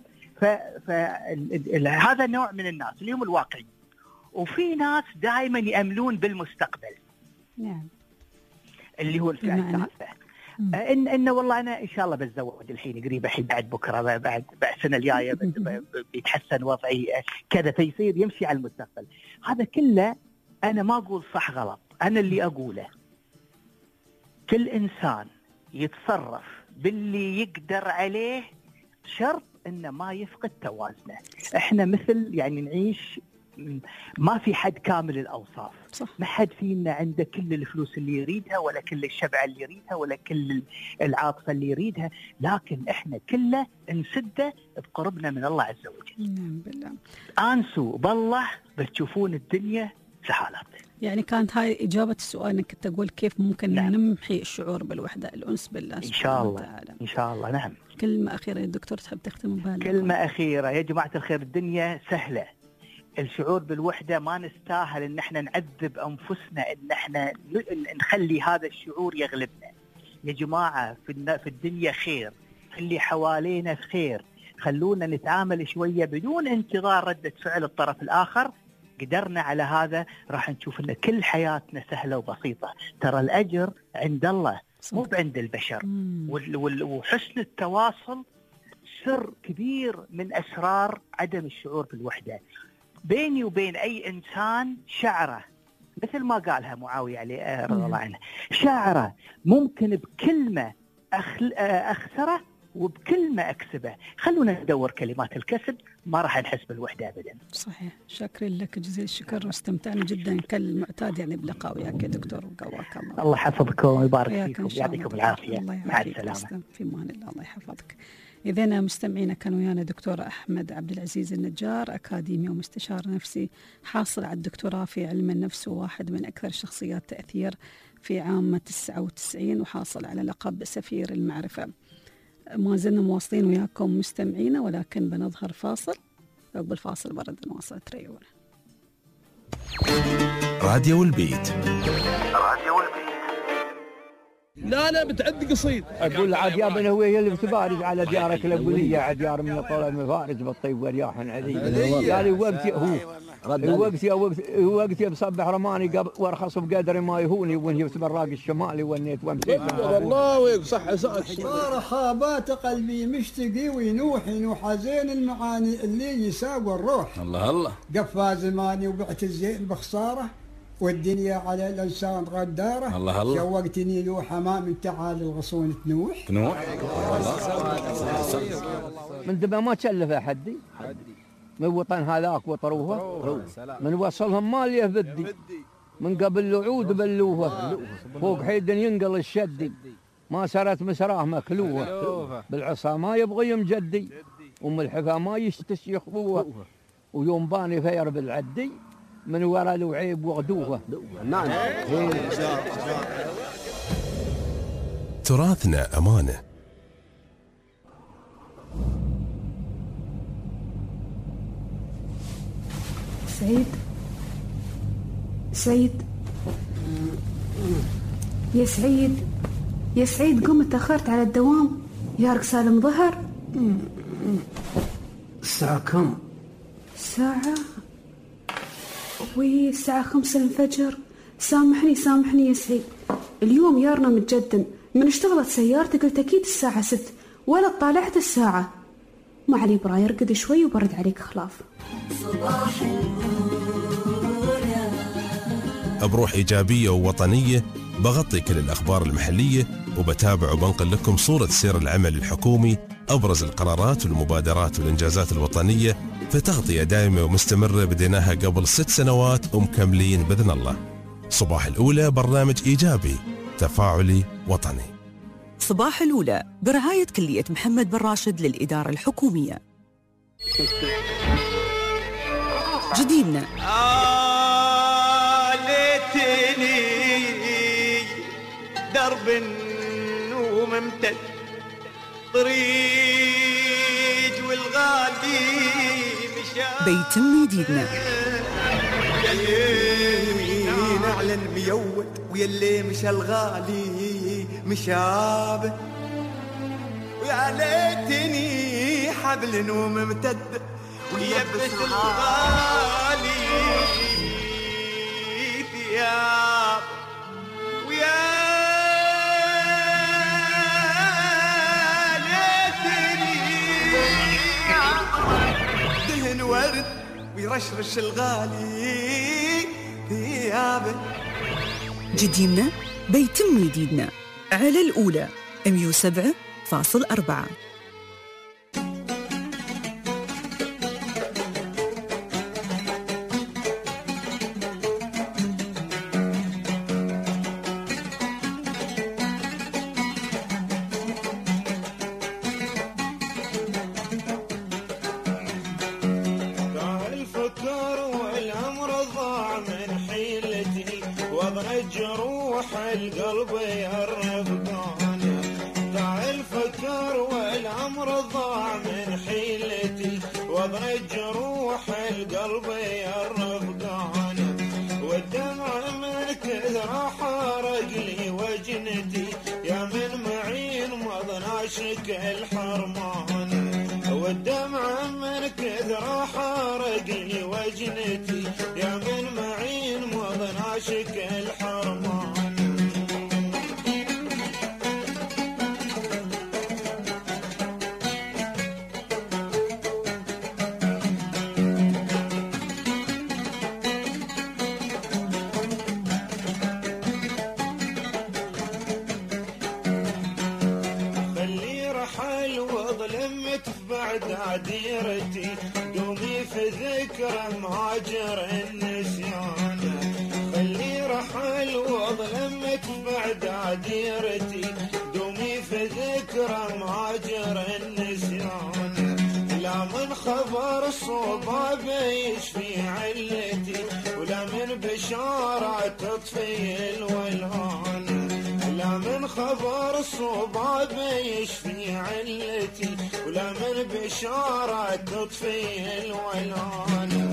هذا نوع من الناس اللي هم الواقعيين. وفي ناس دائما يأملون بالمستقبل. نعم. اللي هو الفئة الثالثة. إن والله أنا إن شاء الله بتزوج الحين قريب، الحين بعد بكرة بعد السنة الجاية بيتحسن وضعي كذا، فيصير يمشي على المستقبل. هذا كله أنا ما أقول صح غلط، أنا اللي أقوله كل إنسان يتصرف باللي يقدر عليه، شرط إنه ما يفقد توازنه. إحنا مثل يعني نعيش، ما في حد كامل الأوصاف. صح. ما حد فينا عنده كل الفلوس اللي يريدها، ولا كل الشبع اللي يريدها، ولا كل العاطفة اللي يريدها، لكن إحنا كله نسده بقربنا من الله عز وجل. نعم بالله. آنسوا بالله بتشوفون الدنيا سهالات. يعني كانت هاي إجابة السؤال، أنك تقول كيف ممكن نمحي الشعور بالوحدة، الأنس بالله إن شاء الله. إن شاء الله. نعم. كلمة أخيرة يا دكتور تحب تختم بها؟ كلمة أخيرة يا جماعة الخير، الدنيا سهلة. الشعور بالوحدة ما نستاهل ان احنا نعذب انفسنا، ان احنا نخلي هذا الشعور يغلبنا. يا جماعة في الدنيا خير، اللي حوالينا خير، خلونا نتعامل شوية بدون انتظار ردة فعل الطرف الآخر. قدرنا على هذا راح نشوف ان كل حياتنا سهلة وبسيطة. ترى الأجر عند الله مو عند البشر. وحسن التواصل سر كبير من أسرار عدم الشعور بالوحدة. بيني وبين أي إنسان شعره، مثل ما قالها معاوية عليه رضي الله عنه، شعره ممكن بكلمة أخسره وبكلمة أكسبه. خلونا ندور كلمات الكسب، ما راح نحس بالوحدة أبدا. صحيح. شكرا لك جزيل الشكر، واستمتعنا جدا كالمعتاد يعني بلقاء وياك يا دكتور، وقواك الله. الله يحفظكم ويبارك فيكم، يعطيكم العافية. مع السلامة. في امان الله. الله يحفظك. إذا مستمعينا كان ويانا دكتور أحمد عبد العزيز النجار، أكاديمي ومستشار نفسي، حاصل على الدكتوراه في علم النفس، وواحد من أكثر الشخصيات تأثير في عام 99، وحاصل على لقب سفير المعرفة. ما زلنا مواصلين وياكم مستمعينا، ولكن بنظهر فاصل، عقب الفاصل برد نواصل تريون. راديو البيت. راديو البيت. لا بتعد قصيد. اقول عاد يا ابن هويه اللي بتبارز على ديارك الابويه، عاد ديار من طول المفارس بالطيب ورياح عذيب. قال وقتي وقتي بصبح رماني وارخص بقدر ما يهوني، وين براق الشمالي ونيت ومسيت. والله ويصح صار خابات قلبي مشتقي وينوح حزين المعاني اللي يساوي الروح. الله قفا زماني وبعت الزين بخساره، والدنيا على الانسان غداره. الله شوقتني لوح امام تعال الغصون تنوح. من دبا ما تشلف حدي من وطن هذاك وطروها، من وصلهم ما ليه بدي، من قبل الوعود بلوها، فوق حيد ينقل الشدي، ما سرت مسراه مكلوها، بالعصا ما يبغي يمجدي، وم الحفا ما يستشيخوها، ويوم باني فير بالعدي من وراء الوعيب وغدوها. نعم. تراثنا أمانة. سعيد يا سعيد قمت تأخرت على الدوام، يارك سالم ظهر. الساعة كم؟ ساعة وهي الساعة 5 الفجر. سامحني يا سعيد، اليوم يارنا متجدن، من اشتغلت سيارتي قلت أكيد الساعة 6 ولا طالعت الساعة. ما علي براي ارقد شوي وبرد عليك خلاف. بروح إيجابية ووطنية بغطي كل الأخبار المحلية، وبتابع وبنقل لكم صورة سير العمل الحكومي، أبرز القرارات والمبادرات والإنجازات الوطنية، في تغطية دائمة ومستمرة بديناها قبل 6 سنوات ومكملين بإذن الله. صباح الأولى برنامج إيجابي تفاعلي وطني. صباح الأولى برعاية كلية محمد بن راشد للإدارة الحكومية. جديدنا ليتني درب وممتد طريق والغالي مشى بيتم جديدنا. يلي نعلن ميود ويلي مشى الغالي مشابه، ويا ليتني حبل وممتد ويبس الغالي ثياب، ويا ليتني دهن ورد ويرشرش الغالي ثيابه. جديدنا بيتم جديدنا على الأولى 107.4. عديرتي دومي في ذكرى مهاجر النسيان. الصباب يشفي علتي ولا من بشارة تطفي الولهان لا من خبر الصباب يشفي علتي ولا من بشارة تطفي الولهان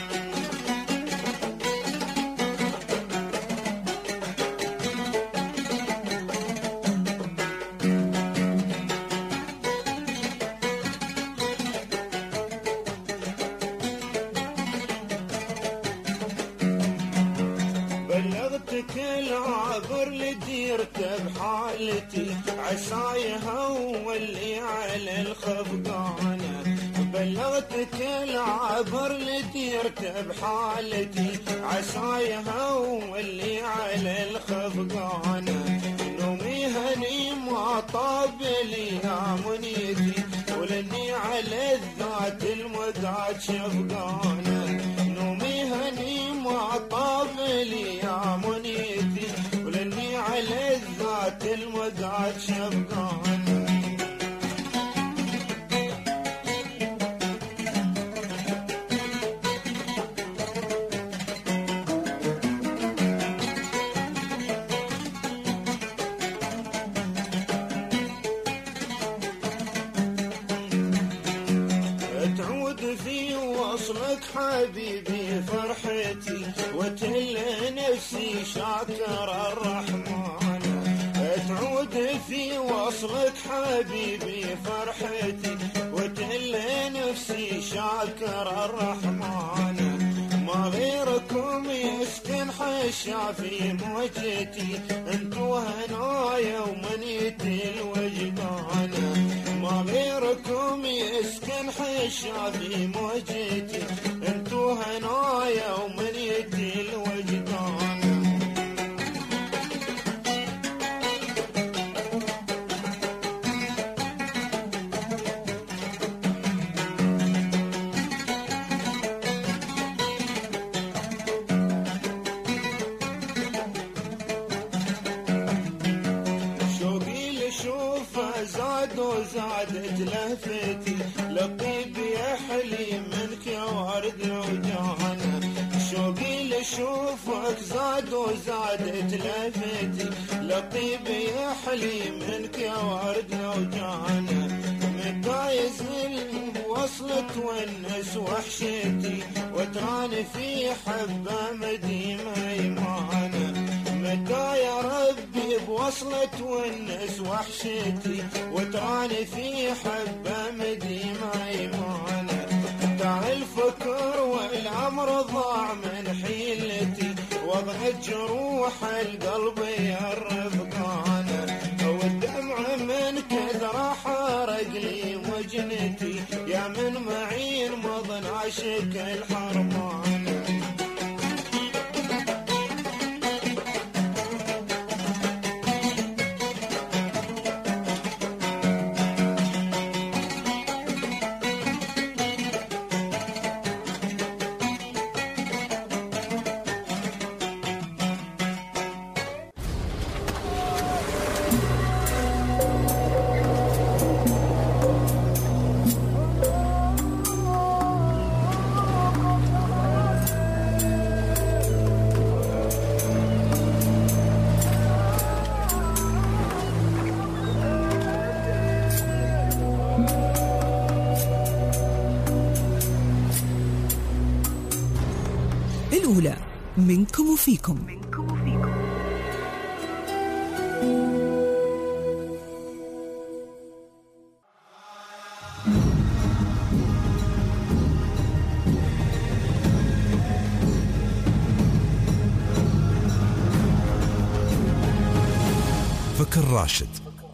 كل عبر لديرته بحالتي عسايها واللي على الخفقانة بلغت كل عبر لديرته بحالتي عسايها واللي على الخفقانة نومي هني ما طاب لي يا منيتي ولني على الذات المدعى شفقانة نومي هني ما طاب لي يا منيتي ولني على الذات المدعى شفقانة حبيبي فرحتي وتل نفسي شاكر الرحمن تعود في وصلك حبيبي فرحتي وتل نفسي شاكر الرحمن ما غيركم يسكن حشا في موجتي انتو هنايا ومنيتي الوجدان ما غيركم يسكن حشا في موجتي انتو هنايا ومنيتي الوجدان زادت لهفتي لطيب يا حليم منك يا ورد وجانا شوقي لشوفك زادت لهفتي لطيب يا حليم منك يا ورد وجانا متى يزل وصلت ونس وحشتي وتراني في حبه مديمه ايمانه متى يا ربي بوصلت والنس وحشتي وتراني في حبه مديمه ايمانه داعي الفكر والامر ضاع من حيلتي وضعت جروح القلب يا الرفقانه والدمع من كثر حرق لي وجنتي يا من معين مضن عشق الحرمان الأولى منكم وفيكم. فكر راشد.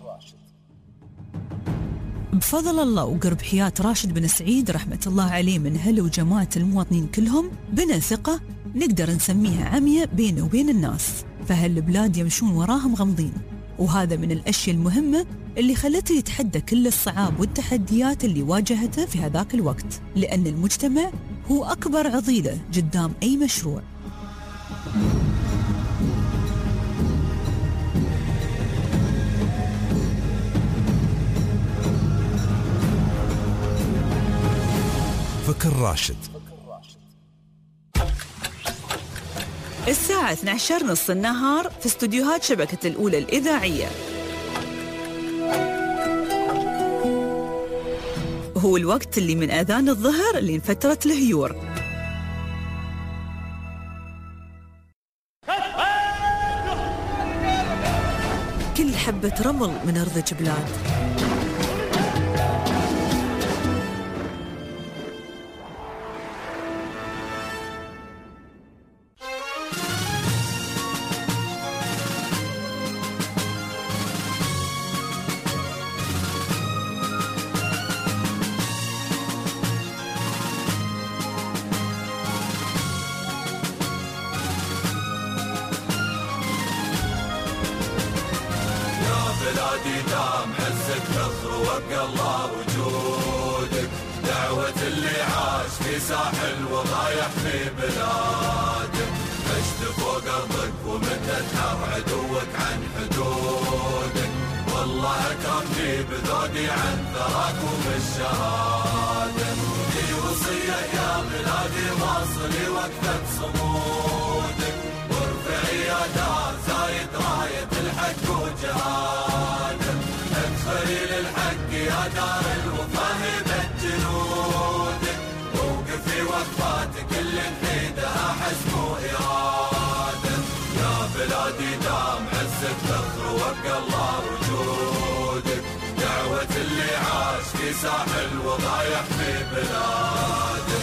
بفضل الله وقرب حياة راشد بن سعيد رحمة الله عليه من هل وجماعة المواطنين كلهم بنا ثقة نقدر نسميها عمية بينه وبين الناس، فهالبلاد يمشون وراهم غمضين، وهذا من الأشياء المهمة اللي خلته يتحدى كل الصعاب والتحديات اللي واجهته في هذاك الوقت، لأن المجتمع هو أكبر عضيلة قدام أي مشروع. فكر راشد. الساعة 12 نص النهار في استوديوهات شبكة الأولى الإذاعية. هو الوقت اللي من آذان الظهر لين فترة الهيور. كل حبة رمل من أرض جبلاد. بلادي دام عزك فخر وابقى الله وجودك، دعوة اللي عاش في ساحل وضايح في بلادك، مجد فوق ارضك ومدة حر عدوك عن حدودك، والله اكرمني بذودي عن ثراك وبالشهادة، لي وصية يا بلادي واصلي وقفة صمودك، وارفعي يا دار زايد راية الحق وجهادك، ادخلي للحق يا دار الوفا هبت جنودك، ووقفي وقفاتك اللي نحيدها حزم وإرادة، يا بلادي دام عزك فخر وابقى الله وجودك، دعوة اللي عاش في ساحل وضايح في بلادك.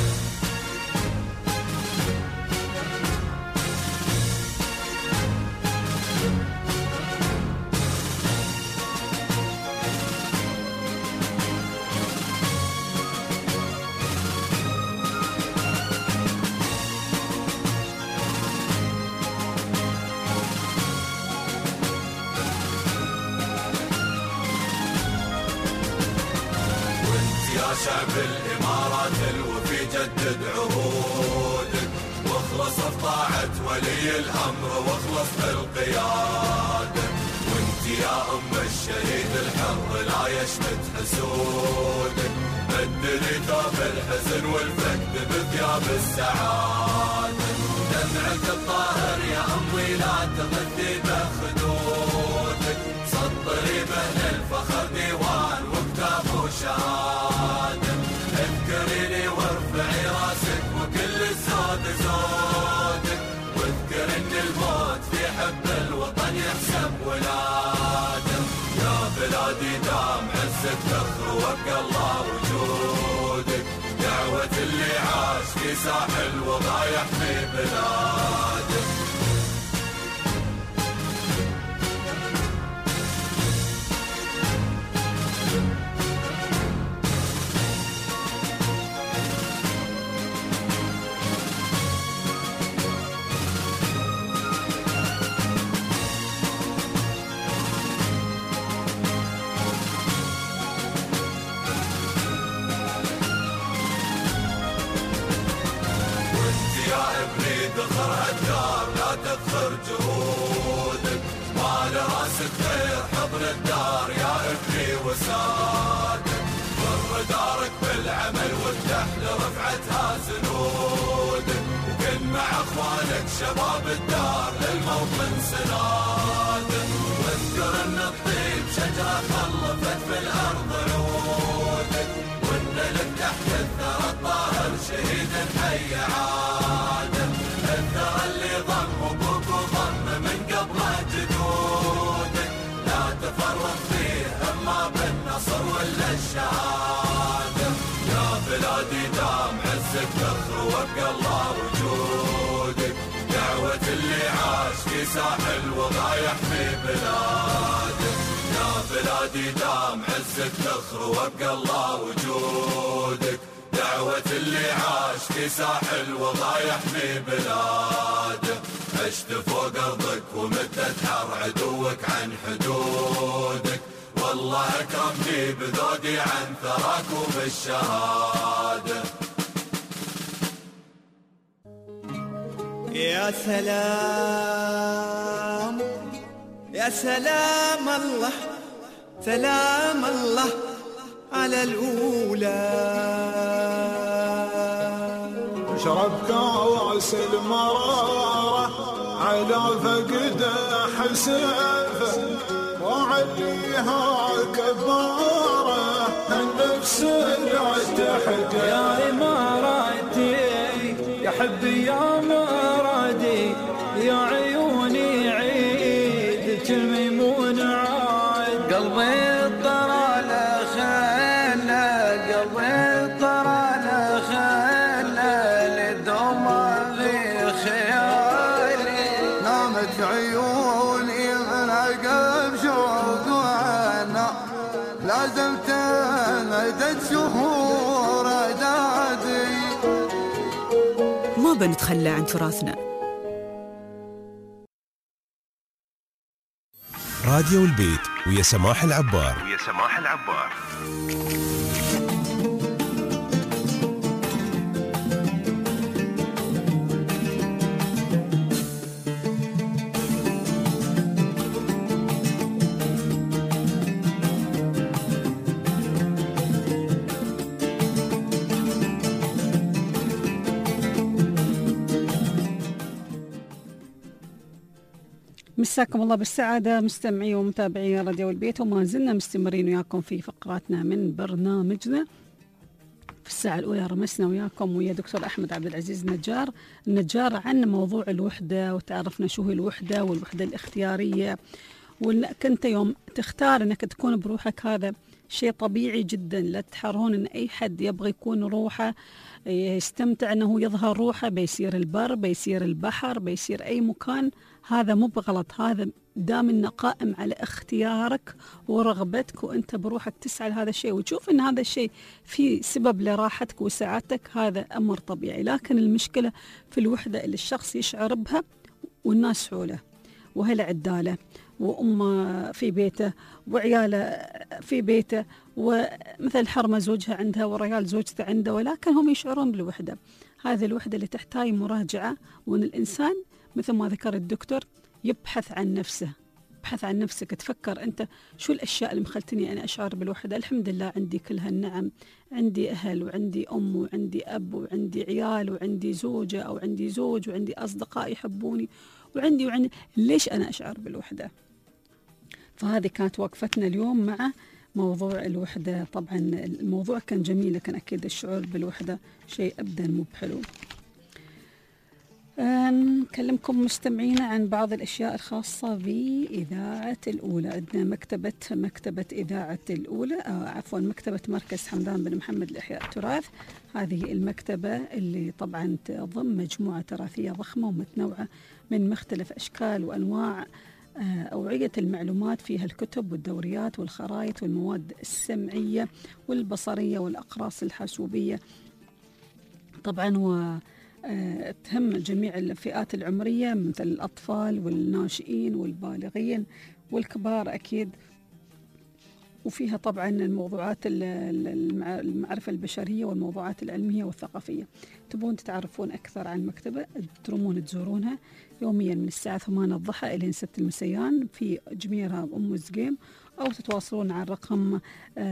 شعب الإمارات الوفي جدد عهودك، واخلص في طاعة ولي الأمر واخلص بالقيادة، وانت يا أم الشهيد الحر لا يشمت حسودك، بدلي ثوب الحزن والفقد بثياب السعادة، دمعك الطاهر يا أمي لا تغذي بخدودك، سطري بهن الفخر ديوان وكتاب وشهادة، اذكريني وارفعي راسك وكل الزود زودك، واذكر ان الموت في حب الوطن يحسب ولاده، يا بلادي دام عزك فخر وابقى الله وجودك، دعوة اللي عاش في ساحل وضايح في بلاده. ذخر الدار لا تذخر جهودك، ما لراسك غير حضن الدار يا ابني وسادك، بر دارك بالعمل وافتح لرفعتها زنودك، وكن مع اخوانك شباب الدار للموطن سنادك، واذكر ان الطيب شجرة خلفت في الارض عودك، وان لك تحت الثرى الطاهر شهيد حي عادك، الثرى اللي ضم ابوك وضم من قبل جدودك، لا تفرط فيه اما بالنصر ولا الشهاده، يا بلادي دام عزك فخر وابقى الله وجودك، دعوة اللي عاش في ساحل وضايح في بلاده، يا بلادي دام عزك فخر وابقى الله وجودك، دعوة اللي عاش في ساحل وضايح في بلاده، عشت فوق ارضك ومدت حر عدوك عن حدودك، والله اكرمني بذودي عن ثراك وبالشهاده. يا سلام يا سلام الله سلام الله على الأولى شرب كاس المرارة على فقده حسافه وعليها كبارة النفس لا تحقر. يا إماراتي يا حبي يا مرادي يا عيوني عيدك الميمون عاد. قلبي طرى لخلا قلبي طرى لخلا لدوم في خيالي نامت عيوني من عقب شوق وانا لازم تمدد شهور دادي. ما بنتخلى عن تراثنا. راديو البيت ويا سماح العبار. مساكم الله بالسعادة مستمعي ومتابعي راديو البيت، وما زلنا مستمرين وياكم في فقراتنا من برنامجنا. في الساعة الأولى رمسنا وياكم ويا دكتور أحمد عبد العزيز النجار عن موضوع الوحدة، وتعرفنا شو هي الوحدة والوحدة الاختيارية، وإنك أنت يوم تختار إنك تكون بروحك هذا شيء طبيعي جدا. لا تحرون إن أي حد يبغى يكون روحه يستمتع إنه يظهر روحه، بيصير البر بيصير البحر بيصير أي مكان. هذا مو بغلط، هذا دام إنه قائم على اختيارك ورغبتك وأنت بروحك تسعى لهذا الشيء وتشوف إن هذا الشيء فيه سبب لراحتك وسعادتك، هذا أمر طبيعي. لكن المشكلة في الوحدة اللي الشخص يشعر بها والناس حوله وهلا عداله وأمه في بيته وعياله في بيته، ومثل حرمة زوجها عندها وريال زوجته عنده، ولكن هم يشعرون بالوحدة. هذه الوحدة اللي تحتاج مراجعة، وأن الإنسان مثل ما ذكر الدكتور يبحث عن نفسه. ابحث عن نفسك، تفكر أنت شو الأشياء اللي مخلتني أنا أشعر بالوحدة. الحمد لله عندي كل هالنعم، عندي أهل وعندي أم وعندي أب وعندي عيال وعندي زوجة أو عندي زوج وعندي أصدقاء يحبوني وعندي ليش أنا أشعر بالوحدة؟ فهذه كانت وقفتنا اليوم مع موضوع الوحدة. طبعا الموضوع كان جميل، لكن أكيد الشعور بالوحدة شيء أبدا مو بحلو. نكلمكم مستمعينا عن بعض الأشياء الخاصة بإذاعة الأولى. عندنا مكتبة إذاعة الأولى، مكتبة مركز حمدان بن محمد لإحياء التراث. هذه المكتبة اللي طبعا تضم مجموعة تراثية ضخمة ومتنوعة من مختلف أشكال وأنواع أوعية المعلومات، فيها الكتب والدوريات والخرائط والمواد السمعية والبصرية والأقراص الحاسوبية طبعا، تهم جميع الفئات العمرية مثل الأطفال والناشئين والبالغين والكبار أكيد. وفيها طبعا الموضوعات المعرفة البشرية والموضوعات العلمية والثقافية. تبون تتعرفون أكثر عن المكتبة ترومون تزورونها يوميا من الساعة 8 الضحى إلى 6 المسيان في جميرة أم زقيم، أو تتواصلون على الرقم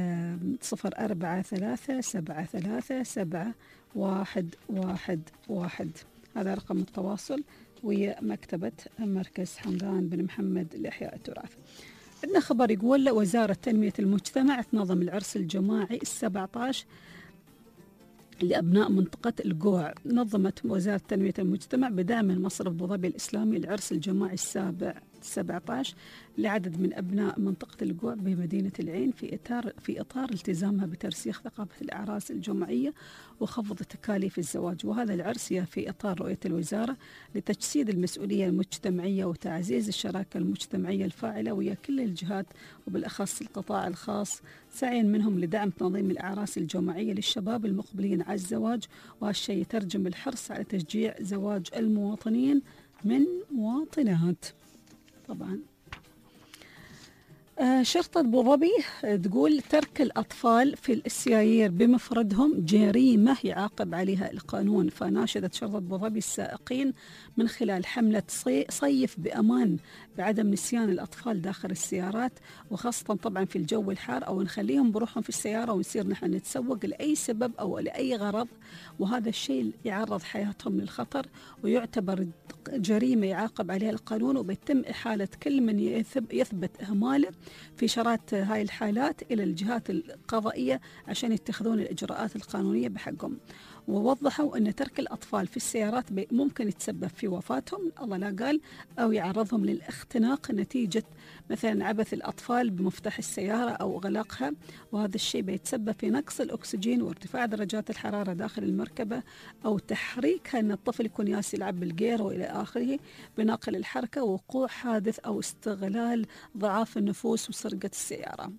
04373371111. هذا رقم التواصل ويا مكتبة مركز حمدان بن محمد لإحياء التراث. عندنا خبر يقول وزارة تنمية المجتمع تنظم العرس الجماعي 17 لأبناء منطقة القوع. نظمت وزارة تنمية المجتمع بدعم من مصرف أبو ظبي الإسلامي العرس الجماعي 17 لعدد من أبناء منطقة القوع بمدينة العين في إطار التزامها بترسيخ ثقافة الأعراس الجماعية وخفض تكاليف الزواج. وهذا العرس في إطار رؤية الوزارة لتجسيد المسؤولية المجتمعية وتعزيز الشراكة المجتمعية الفاعلة ويا كل الجهات وبالأخص القطاع الخاص، سعيا منهم لدعم تنظيم الأعراس الجماعية للشباب المقبلين على الزواج. وهالشيء يترجم الحرص على تشجيع زواج المواطنين من مواطنات طبعا. شرطة أبوظبي تقول ترك الأطفال في السيايير بمفردهم جريمة يعاقب عليها القانون. فناشدت شرطة أبوظبي السائقين من خلال حملة صيف بأمان بعدم نسيان الأطفال داخل السيارات، وخاصة طبعا في الجو الحار، أو نخليهم بروحهم في السيارة ونصير نحن نتسوق لأي سبب أو لأي غرض، وهذا الشيء يعرض حياتهم للخطر ويعتبر جريمة يعاقب عليها القانون، وبيتم إحالة كل من يثبت إهماله في شرات هاي الحالات إلى الجهات القضائية عشان يتخذون الإجراءات القانونية بحقهم. ووضحوا أن ترك الأطفال في السيارات ممكن يتسبب في وفاتهم، الله لا قال، أو يعرضهم للاختناق نتيجة مثلا عبث الأطفال بمفتاح السيارة أو إغلاقها، وهذا الشيء بيتسبب في نقص الأكسجين وارتفاع درجات الحرارة داخل المركبة، أو تحريكها أن الطفل يكون ياس يلعب بالجير وإلى آخره بناقل الحركة، ووقوع حادث أو استغلال ضعاف النفوس وسرقة السيارة.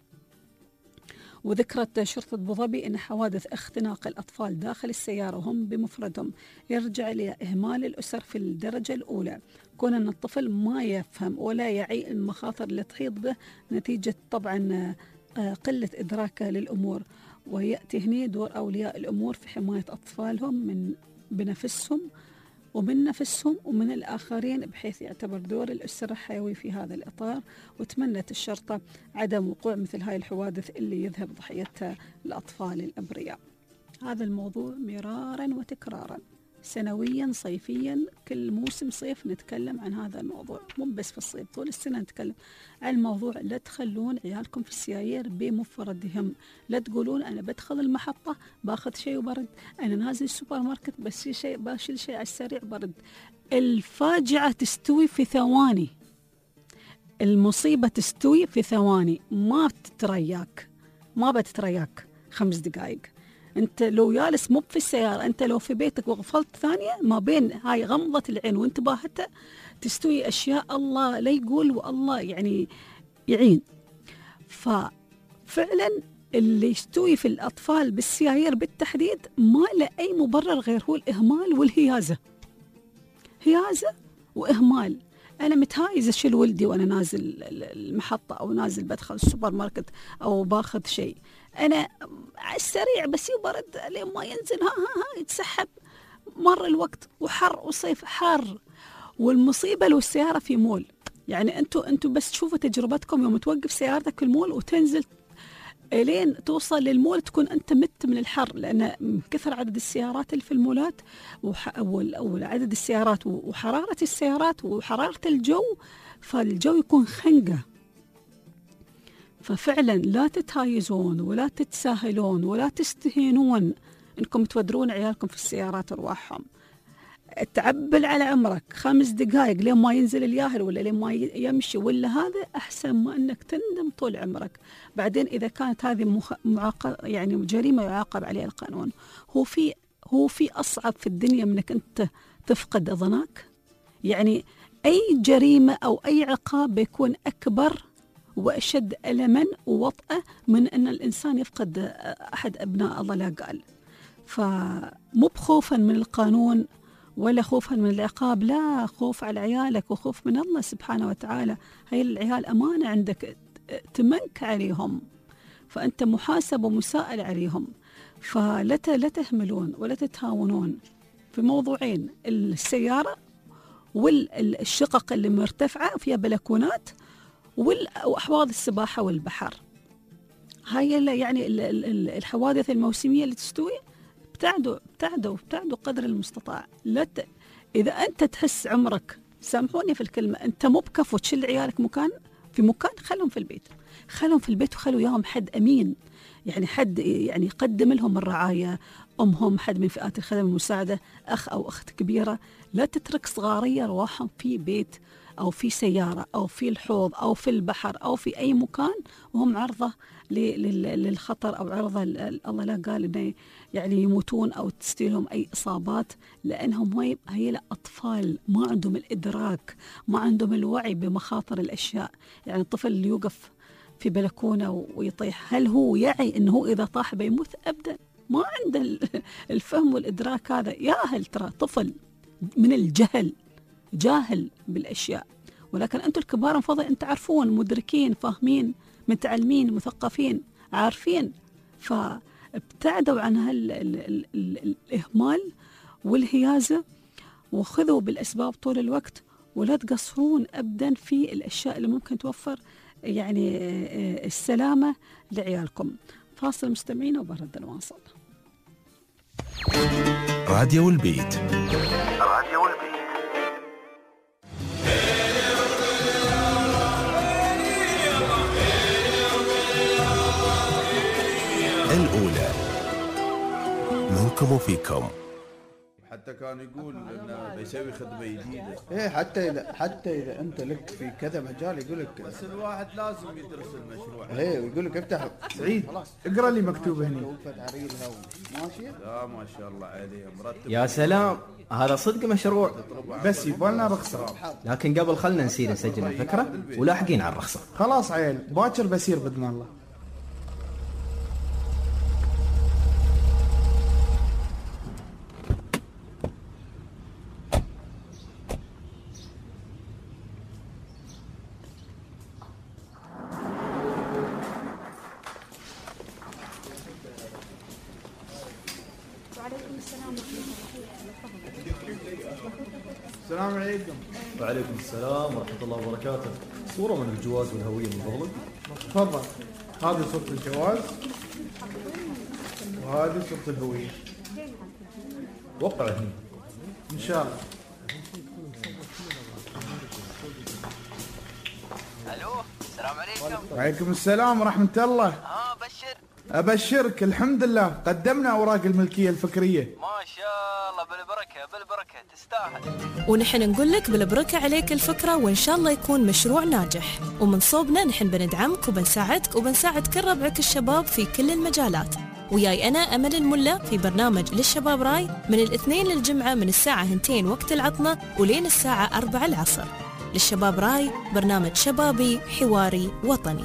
وذكرت شرطة أبوظبي أن حوادث اختناق الأطفال داخل السيارة وهم بمفردهم يرجع لإهمال الأسر في الدرجة الأولى، كون أن الطفل ما يفهم ولا يعي المخاطر اللي تحيط به نتيجة طبعا قلة إدراكه للأمور. ويأتي هنا دور أولياء الأمور في حماية أطفالهم من بنفسهم ومن نفسهم ومن الآخرين، بحيث يعتبر دور الأسرة حيوي في هذا الإطار. وتمنت الشرطة عدم وقوع مثل هاي الحوادث اللي يذهب ضحيتها الأطفال الأبرياء. هذا الموضوع مرارا وتكرارا، سنويا صيفيا، كل موسم صيف نتكلم عن هذا الموضوع، مو بس في الصيف، طول السنة نتكلم عن الموضوع. لا تخلون عيالكم في السيايير بمفردهم، لا تقولون أنا بدخل المحطة باخذ شيء وبرد، أنا نازل السوبر ماركت بس شيء باشيل شيء على السريع برد. الفاجعة تستوي في ثواني، المصيبة تستوي في ثواني، ما بتترياك 5 دقائق. أنت لو جالس مو في السيارة، أنت لو في بيتك وغفلت ثانية ما بين هاي غمضة العين وانتباهته تستوي أشياء الله لا يقول والله يعني يعين. ففعلا اللي يستوي في الأطفال بالسيايير بالتحديد ما له أي مبرر غير هو الإهمال والهيازة، هيازة وإهمال. أنا متهايزة أشيل ولدي وأنا نازل المحطة أو نازل بدخل السوبر ماركت أو باخذ شيء، أنا على السريع بس يبرد لين ما ينزل ها يتسحب، مر الوقت وحر وصيف حار. والمصيبة لو السيارة في مول، يعني أنتوا بس تشوفوا تجربتكم يوم توقف سيارتك في المول وتنزل لين توصل للمول تكون أنت مت من الحر، لأن من كثر عدد السيارات اللي في المولات أو عدد السيارات وحرارة السيارات وحرارة الجو، فالجو يكون خنقة. ففعلا لا تتهايزون ولا تتساهلون ولا تستهينون انكم تودرون عيالكم في السيارات ارواحهم. تعبل على عمرك 5 دقائق لين ما ينزل الياهل ولا لين ما يمشي ولا هذا احسن ما انك تندم طول عمرك. بعدين اذا كانت هذه يعني جريمه يعاقب عليها القانون، هو في اصعب في الدنيا منك انت تفقد ضناك؟ يعني اي جريمه او اي عقاب بيكون اكبر وأشد ألماً ووطأة من أن الإنسان يفقد أحد أبناء الله لا قال. فمو بخوفاً من القانون ولا خوفاً من العقاب، لا، خوف على عيالك وخوف من الله سبحانه وتعالى. هاي العيال أمانة عندك تمنك عليهم، فأنت محاسب ومسائل عليهم. فلا تهملون ولا تتهاونون في موضوعين، السيارة والشقق اللي مرتفعة فيها بلكونات وأحواض السباحة والبحر. هاي يعني الحوادث الموسمية اللي تستوي ابتعدوا قدر المستطاع. إذا أنت تحس عمرك، سامحوني في الكلمة، أنت مو بكفو تشيل عيالك في مكان، خلهم في البيت وخلوا ياهم حد أمين، يعني حد يعني يقدم لهم الرعاية، أمهم، حد من فئات الخدمة المساعدة، أخ أو أخت كبيرة. لا تترك صغارية رواحهم في بيت أو في سيارة أو في الحوض أو في البحر أو في أي مكان وهم عرضة للخطر، أو عرضة الله لا قال إنه يعني يموتون أو تستيلهم أي إصابات، لأنهم هي أطفال ما عندهم الإدراك، ما عندهم الوعي بمخاطر الأشياء. يعني الطفل اللي يوقف في بلكونة ويطيح، هل هو يعي إنه إذا طاح بيموت؟ أبدا، ما عنده الفهم والإدراك هذا. ياهل، ترى طفل من الجهل، جاهل بالأشياء. ولكن أنتم الكبار المفروض أن تعرفون، مدركين، فاهمين، متعلمين، مثقفين، عارفين. فابتعدوا عن الإهمال والهيازة، وخذوا بالأسباب طول الوقت، ولا تقصرون أبدا في الأشياء اللي ممكن توفر يعني السلامة لعيالكم. فاصل مستمعين وبرد الواصل. راديو البيت. راديو البيت. الأولى منكم وفيكم. حتى كان يقول انه بيسوي خدمه جديده. ايه حتى اذا انت لك في كذا مجال يقول لك، بس الواحد لازم يدرس المشروع. ايه ويقول لك افتح. سعيد اقرا لي مكتوب هنا. ماشي. لا ما شاء الله عليه مرتب. يا سلام، هذا صدق مشروع، بس يبغى رخصه. لكن قبل خلنا نسير نسجل الفكره ولاحقين على الرخصه. خلاص عيل، باكر بسير باذن الله. السلام عليكم. وعليكم السلام ورحمة الله وبركاته. صورة من الجواز والهوية من فضلك. تفضل، هذه صورة الجواز وهذه صورة الهوية. وقع هنا إن شاء الله. ألو، السلام عليكم. وعليكم السلام ورحمة الله. بشر. أبشرك، الحمد لله قدمنا أوراق الملكية الفكرية. ما شاء الله، بالبركة تستاهل. ونحن نقول لك بالبركة عليك الفكرة، وإن شاء الله يكون مشروع ناجح. ومن صوبنا نحن بندعمك وبنساعدك وبنساعد كل ربعك الشباب في كل المجالات. وياي أنا أمل الملا في برنامج للشباب راي من الاثنين للجمعة من الساعة 2 وقت العطلة ولين الساعة 4 العصر. للشباب راي برنامج شبابي حواري وطني.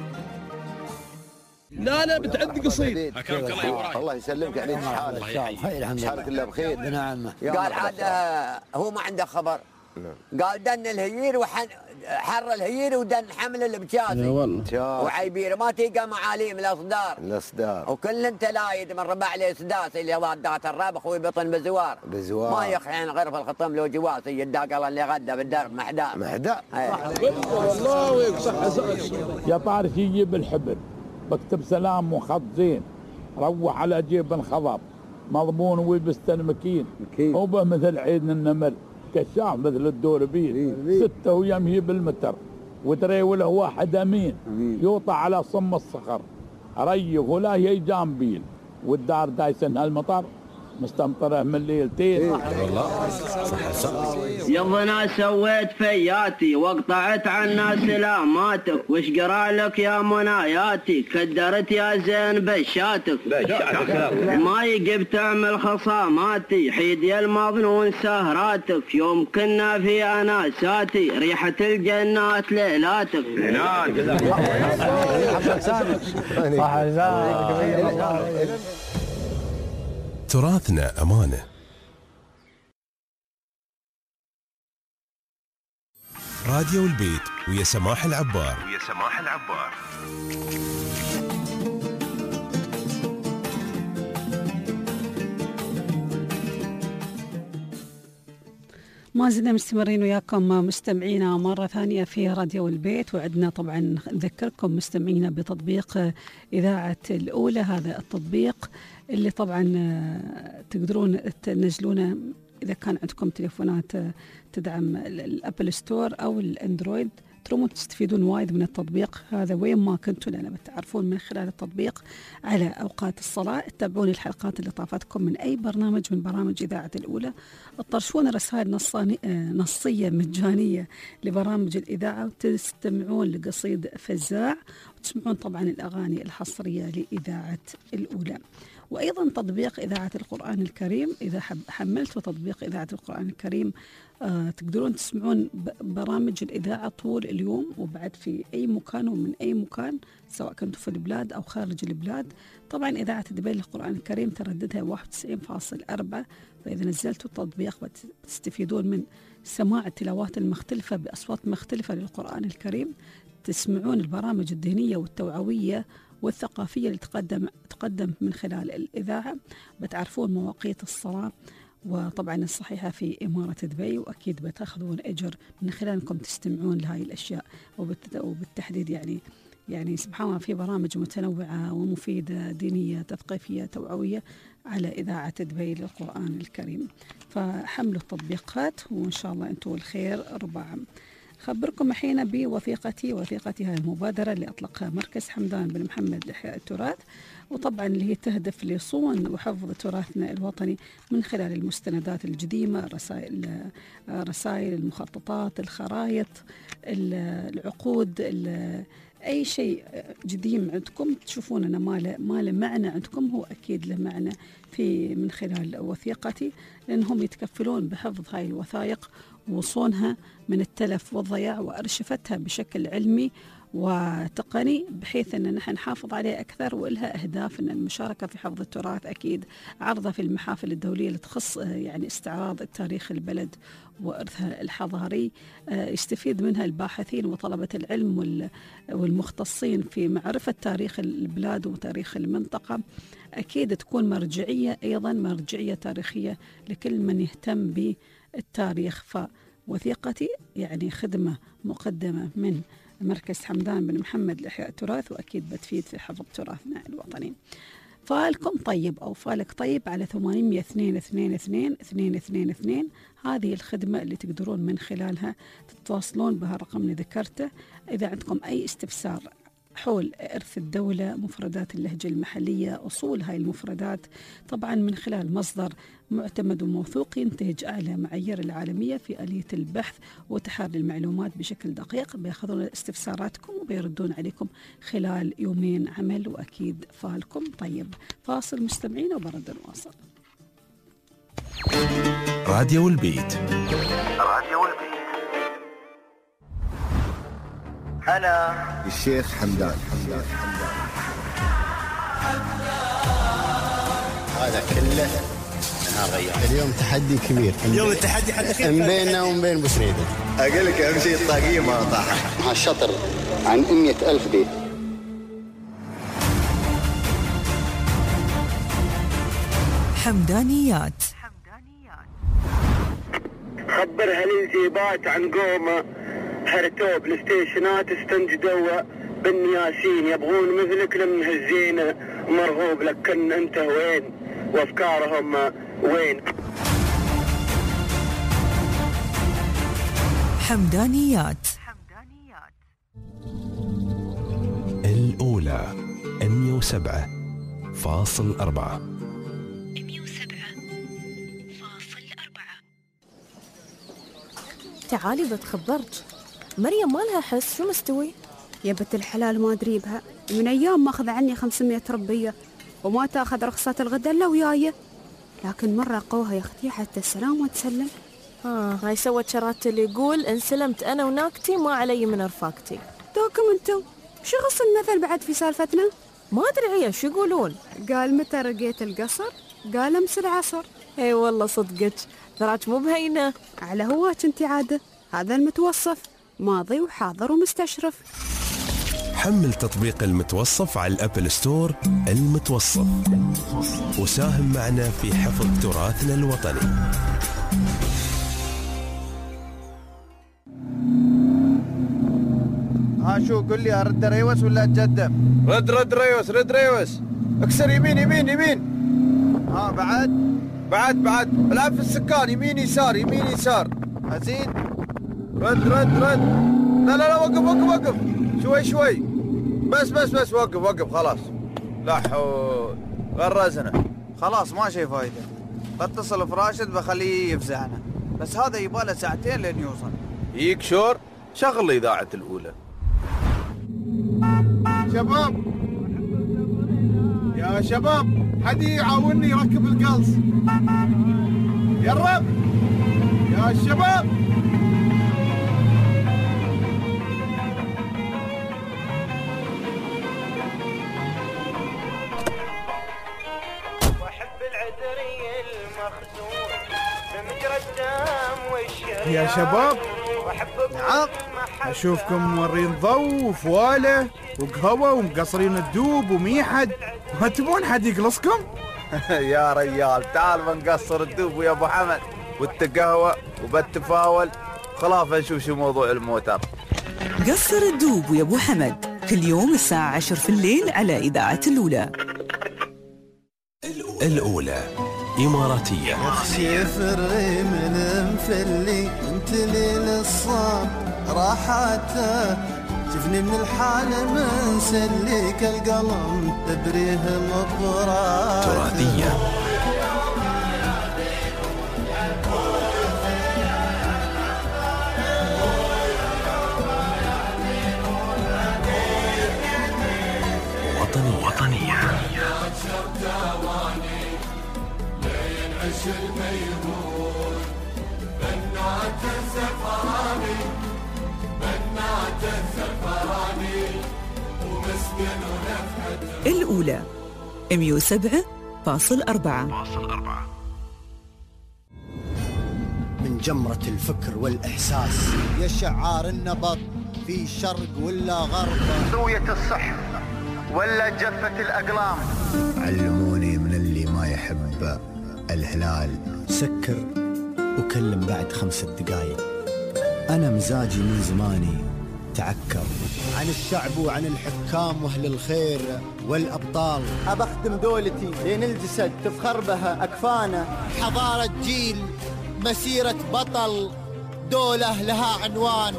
لا بتعدي قصير. الله يسلمك، عليك حالك الله بخير. بنعمه. قال عاد هو ما عنده خبر. قال دن الهيير حر الهيير ودن حمل البجازي. والله وعيبير ما تلقى معاليم الاصدار وكل انت لايد من ربع لي سداس اللي وادات الراب اخوي بطن بزوار ما يخحين غير في الخطم لو جواسي يداق اللي غدا بالدرب محدا والله ويصح. يا طارق يجيب الحبل بكتب سلام وخط زين، روح على جيب انخضب مضمون ويلبس مكين وبه مثل عين النمل كشاف مثل الدوربين 6 ويمهي بالمتر وتري وله واحد امين يوطى على صم الصخر ريف ولا هي جامبيل والدار دايسن هالمطر مستمطره من ليلتين. والله صح. يظنا سويت فياتي وقطعت عنا سلاماتك وش قرا لك يا مناياتي كدرت يا زين بشاتك ما يجب تعمل خصاماتي حيد يا المظنون سهراتك يوم كنا في اناساتي ريحة الجنات ليلاتك. تراثنا أمانة. راديو البيت ويا سماح العبار. ما زلنا مستمرين وياكم مستمعينا مرة ثانية في راديو البيت، وعدنا طبعا نذكركم مستمعينا بتطبيق إذاعة الأولى. هذا التطبيق اللي طبعا تقدرون تنزلونه إذا كان عندكم تليفونات تدعم الأبل ستور أو الأندرويد، ترومون تستفيدون وايد من التطبيق هذا وين ما كنتوا، لأن بتعرفون من خلال التطبيق على أوقات الصلاة تتابعون الحلقات اللي طافتكم من أي برنامج من برامج إذاعة الأولى، تطرشون رسائل نصية مجانية لبرامج الإذاعة وتستمعون لقصيد فزاع وتسمعون طبعا الأغاني الحصرية لإذاعة الأولى. وأيضا تطبيق إذاعة القرآن الكريم. إذا حملتوا تطبيق إذاعة القرآن الكريم تقدرون تسمعون برامج الإذاعة طول اليوم، وبعد في أي مكان ومن أي مكان، سواء كنتوا في البلاد أو خارج البلاد. طبعا إذاعة دبي للقرآن الكريم ترددها 91.4، فإذا نزلتوا التطبيق بتستفيدون من سماع التلاوات المختلفة بأصوات مختلفة للقرآن الكريم، تسمعون البرامج الدينية والتوعوية والثقافية اللي تقدم من خلال الإذاعة، بتعرفون مواقيت الصلاة وطبعا الصحيحة في إمارة دبي، وأكيد بتاخذون أجر من خلال أنكم تستمعون لهاي الأشياء. وبالتحديد يعني سبحان الله في برامج متنوعة ومفيدة دينية تثقيفية توعوية على إذاعة دبي للقرآن الكريم. فحملوا التطبيقات وإن شاء الله أنتم الخير ربع. خبركم الحين بوثيقتي. وثيقتي هاي المبادرة اللي أطلقها مركز حمدان بن محمد لإحياء التراث، وطبعا اللي هي تهدف لصون وحفظ تراثنا الوطني من خلال المستندات القديمة، رسائل المخططات، الخرائط، العقود، أي شيء قديم عندكم تشوفون أنه ما له معنى عندكم، هو أكيد له معنى من خلال وثيقتي، لأنهم يتكفلون بحفظ هاي الوثائق وصونها من التلف والضياع وأرشفتها بشكل علمي وتقني بحيث أن نحن نحافظ عليه أكثر. وإلها أهداف أن المشاركة في حفظ التراث، أكيد عرضه في المحافل الدولية اللي تخص يعني استعراض التاريخ البلد وإرثها الحضاري، يستفيد منها الباحثين وطلبة العلم والمختصين في معرفة تاريخ البلاد وتاريخ المنطقة. أكيد تكون مرجعية، أيضا مرجعية تاريخية لكل من يهتم بالتاريخ. فوثيقتي يعني خدمة مقدمة من مركز حمدان بن محمد لإحياء التراث، وأكيد بتفيد في حفظ تراثنا الوطني. فالكم طيب أو فالك طيب على 800-222-222. هذه الخدمة اللي تقدرون من خلالها تتواصلون بها الرقم اللي ذكرته. إذا عندكم أي استفسار حول إرث الدولة، مفردات اللهجة المحلية، أصول هاي المفردات، طبعا من خلال مصدر معتمد وموثوق ينتهج أعلى معايير العالمية في آلية البحث وتحري المعلومات بشكل دقيق، بيأخذون استفساراتكم وبيردون عليكم خلال يومين عمل. وأكيد فالكم طيب. فاصل مستمعين وبرد نواصل. راديو البيت. راديو البيت. أنا الشيخ حمدان. هذا كله أنا غير. اليوم تحدي كبير. اليوم التحدي حدي بيننا وبين بوسريدة. أقول لك أهم شيء الطاقية ما طاحت. مع الشطر عن 100,000 بيت. حمدانيات. خبر هالانجيبات عن قومه هرتوب بالستيشنات استنجدوا بالنياسين، يبغون مثلك لمهزين مرغوب لكن انت وين وافكارهم وين. حمدانيات. الأولى 107.4. تعالي بتخبرك، مريم ما لها حس، شو مستوي؟ يا بنت الحلال ما أدري بها، من أيام ماخذ عني 500 ربية وما تاخذ رخصة الغدا إلا وياي، لكن مرة قوها يا أختي حتى السلام وتسلم. هاي سوت شرات اللي يقول إن سلمت أنا وناكتي ما علي من رفاقتي. دوكم انتو شو غص المثل بعد في سالفتنا؟ ما أدري شو يقولون. قال متى رقيت القصر؟ قال أمس العصر. اي والله صدقك، تراك مو بهينة. على هواك انتي عادة، هذا المتوصف ماضي وحاضر ومستشرف. حمل تطبيق المتوصف على الأبل ستور. المتوصف، وساهم معنا في حفظ تراثنا الوطني. شو قل لي أرد ريوس ولا أتقدم؟ رد ريوس. اكسر يمين. بعد العب في السكان، يمين يسار. أزيد. رد. لا وقف. شوي. بس وقف خلاص. لا حول، غرزنا. خلاص ما شي فايدة. بتصل فراشد بخليه يفزعنا، بس هذا يباله ساعتين لين يوصل. يكشور شغل إذاعة الأولى. شباب حد يعاونني يركب القلص. يا الرب يا الشباب. يا شباب. نعم. أشوفكم مورين ضو وفوالة وقهوة ومقصرين الدوب وميحد، ما تبون حد يقلصكم؟ يا ريال تعال بنقصر الدوب ويا ابو حمد والتقهوة وبالتفاول، خلاص نشوف شو موضوع الموتر. قصر الدوب ويا ابو حمد كل يوم الساعة 10 في الليل على إذاعة الأولى. الأولى إماراتية. اخشي فري من مفلي انت لي للصاب راحته، شفني من الحال من سليك القلم تبريه مبرات. تراثية. وطنية. الأولى 107.4. من جمرة الفكر والإحساس يا شعار النبض في شرق ولا غرب، سوية الصحف ولا جفة الأقلام. علموني من اللي ما يحب الهلال سكر وكلم بعد 5 دقايق. أنا مزاجي من زماني تعكر عن الشعب وعن الحكام وأهل الخير والأبطال. أبخدم دولتي لين الجسد تفخر بها أكفانه. حضارة جيل، مسيرة بطل، دولة لها عنوان.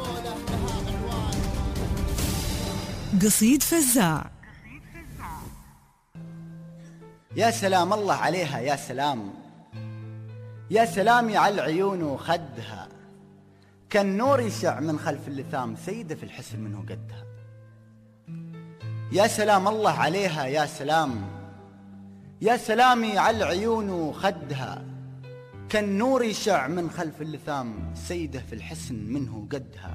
قصيد فزاع. يا سلام الله عليها، يا سلام يا سلامي على العيون وخدها، كالنور يشع من خلف اللثام، سيدة في الحسن منه قدها. يا سلام الله عليها، يا سلام يا سلامي على العيون وخدها، كالنور يشع من خلف اللثام، سيدة في الحسن منه قدها.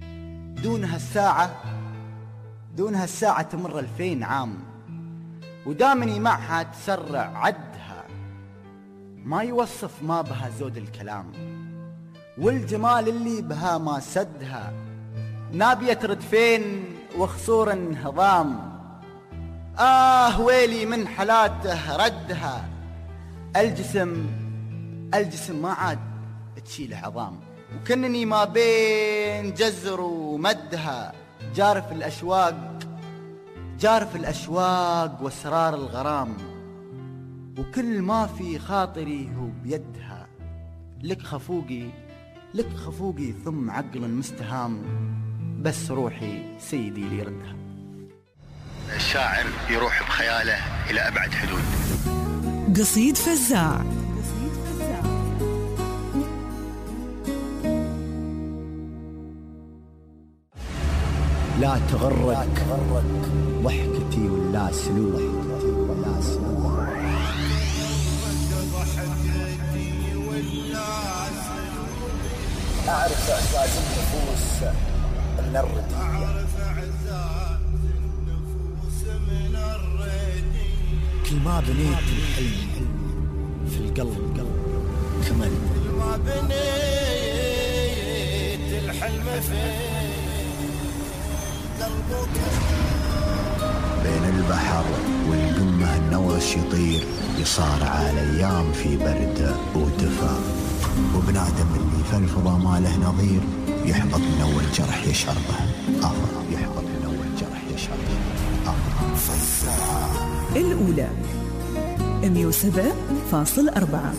دونها الساعة تمر 2000 عام، ودامني معها تسرع عدها، ما يوصف ما بها زود الكلام، والجمال اللي بها ما سدها، نابية ردفين وخصور انهضام. ويلي من حلاته ردها، الجسم ما عاد تشيل عظام، وكنني ما بين جزر ومدها، جارف الأشواق واسرار الغرام، وكل ما في خاطري هو بيدها. لك خفوقي ثم عقل مستهام، بس روحي سيدي اللي يردها. الشاعر يروح بخياله إلى أبعد حدود. قصيد فزاع. لا تغرك ضحكتي ولا سلوك، أعرف إعزاز النفوس من الردية، كل ما بنيت الحلم في القلب كمل، كل ما بنيت الحلم في قلبك. بين البحر والقمة النوش يطير، يصارع الأيام في برد ودفا، وبنادم اللي في الفضا ما له نظير، يحبط من أول جرح يشربه يحبط من أول جرح يشربه الأولى 107.4.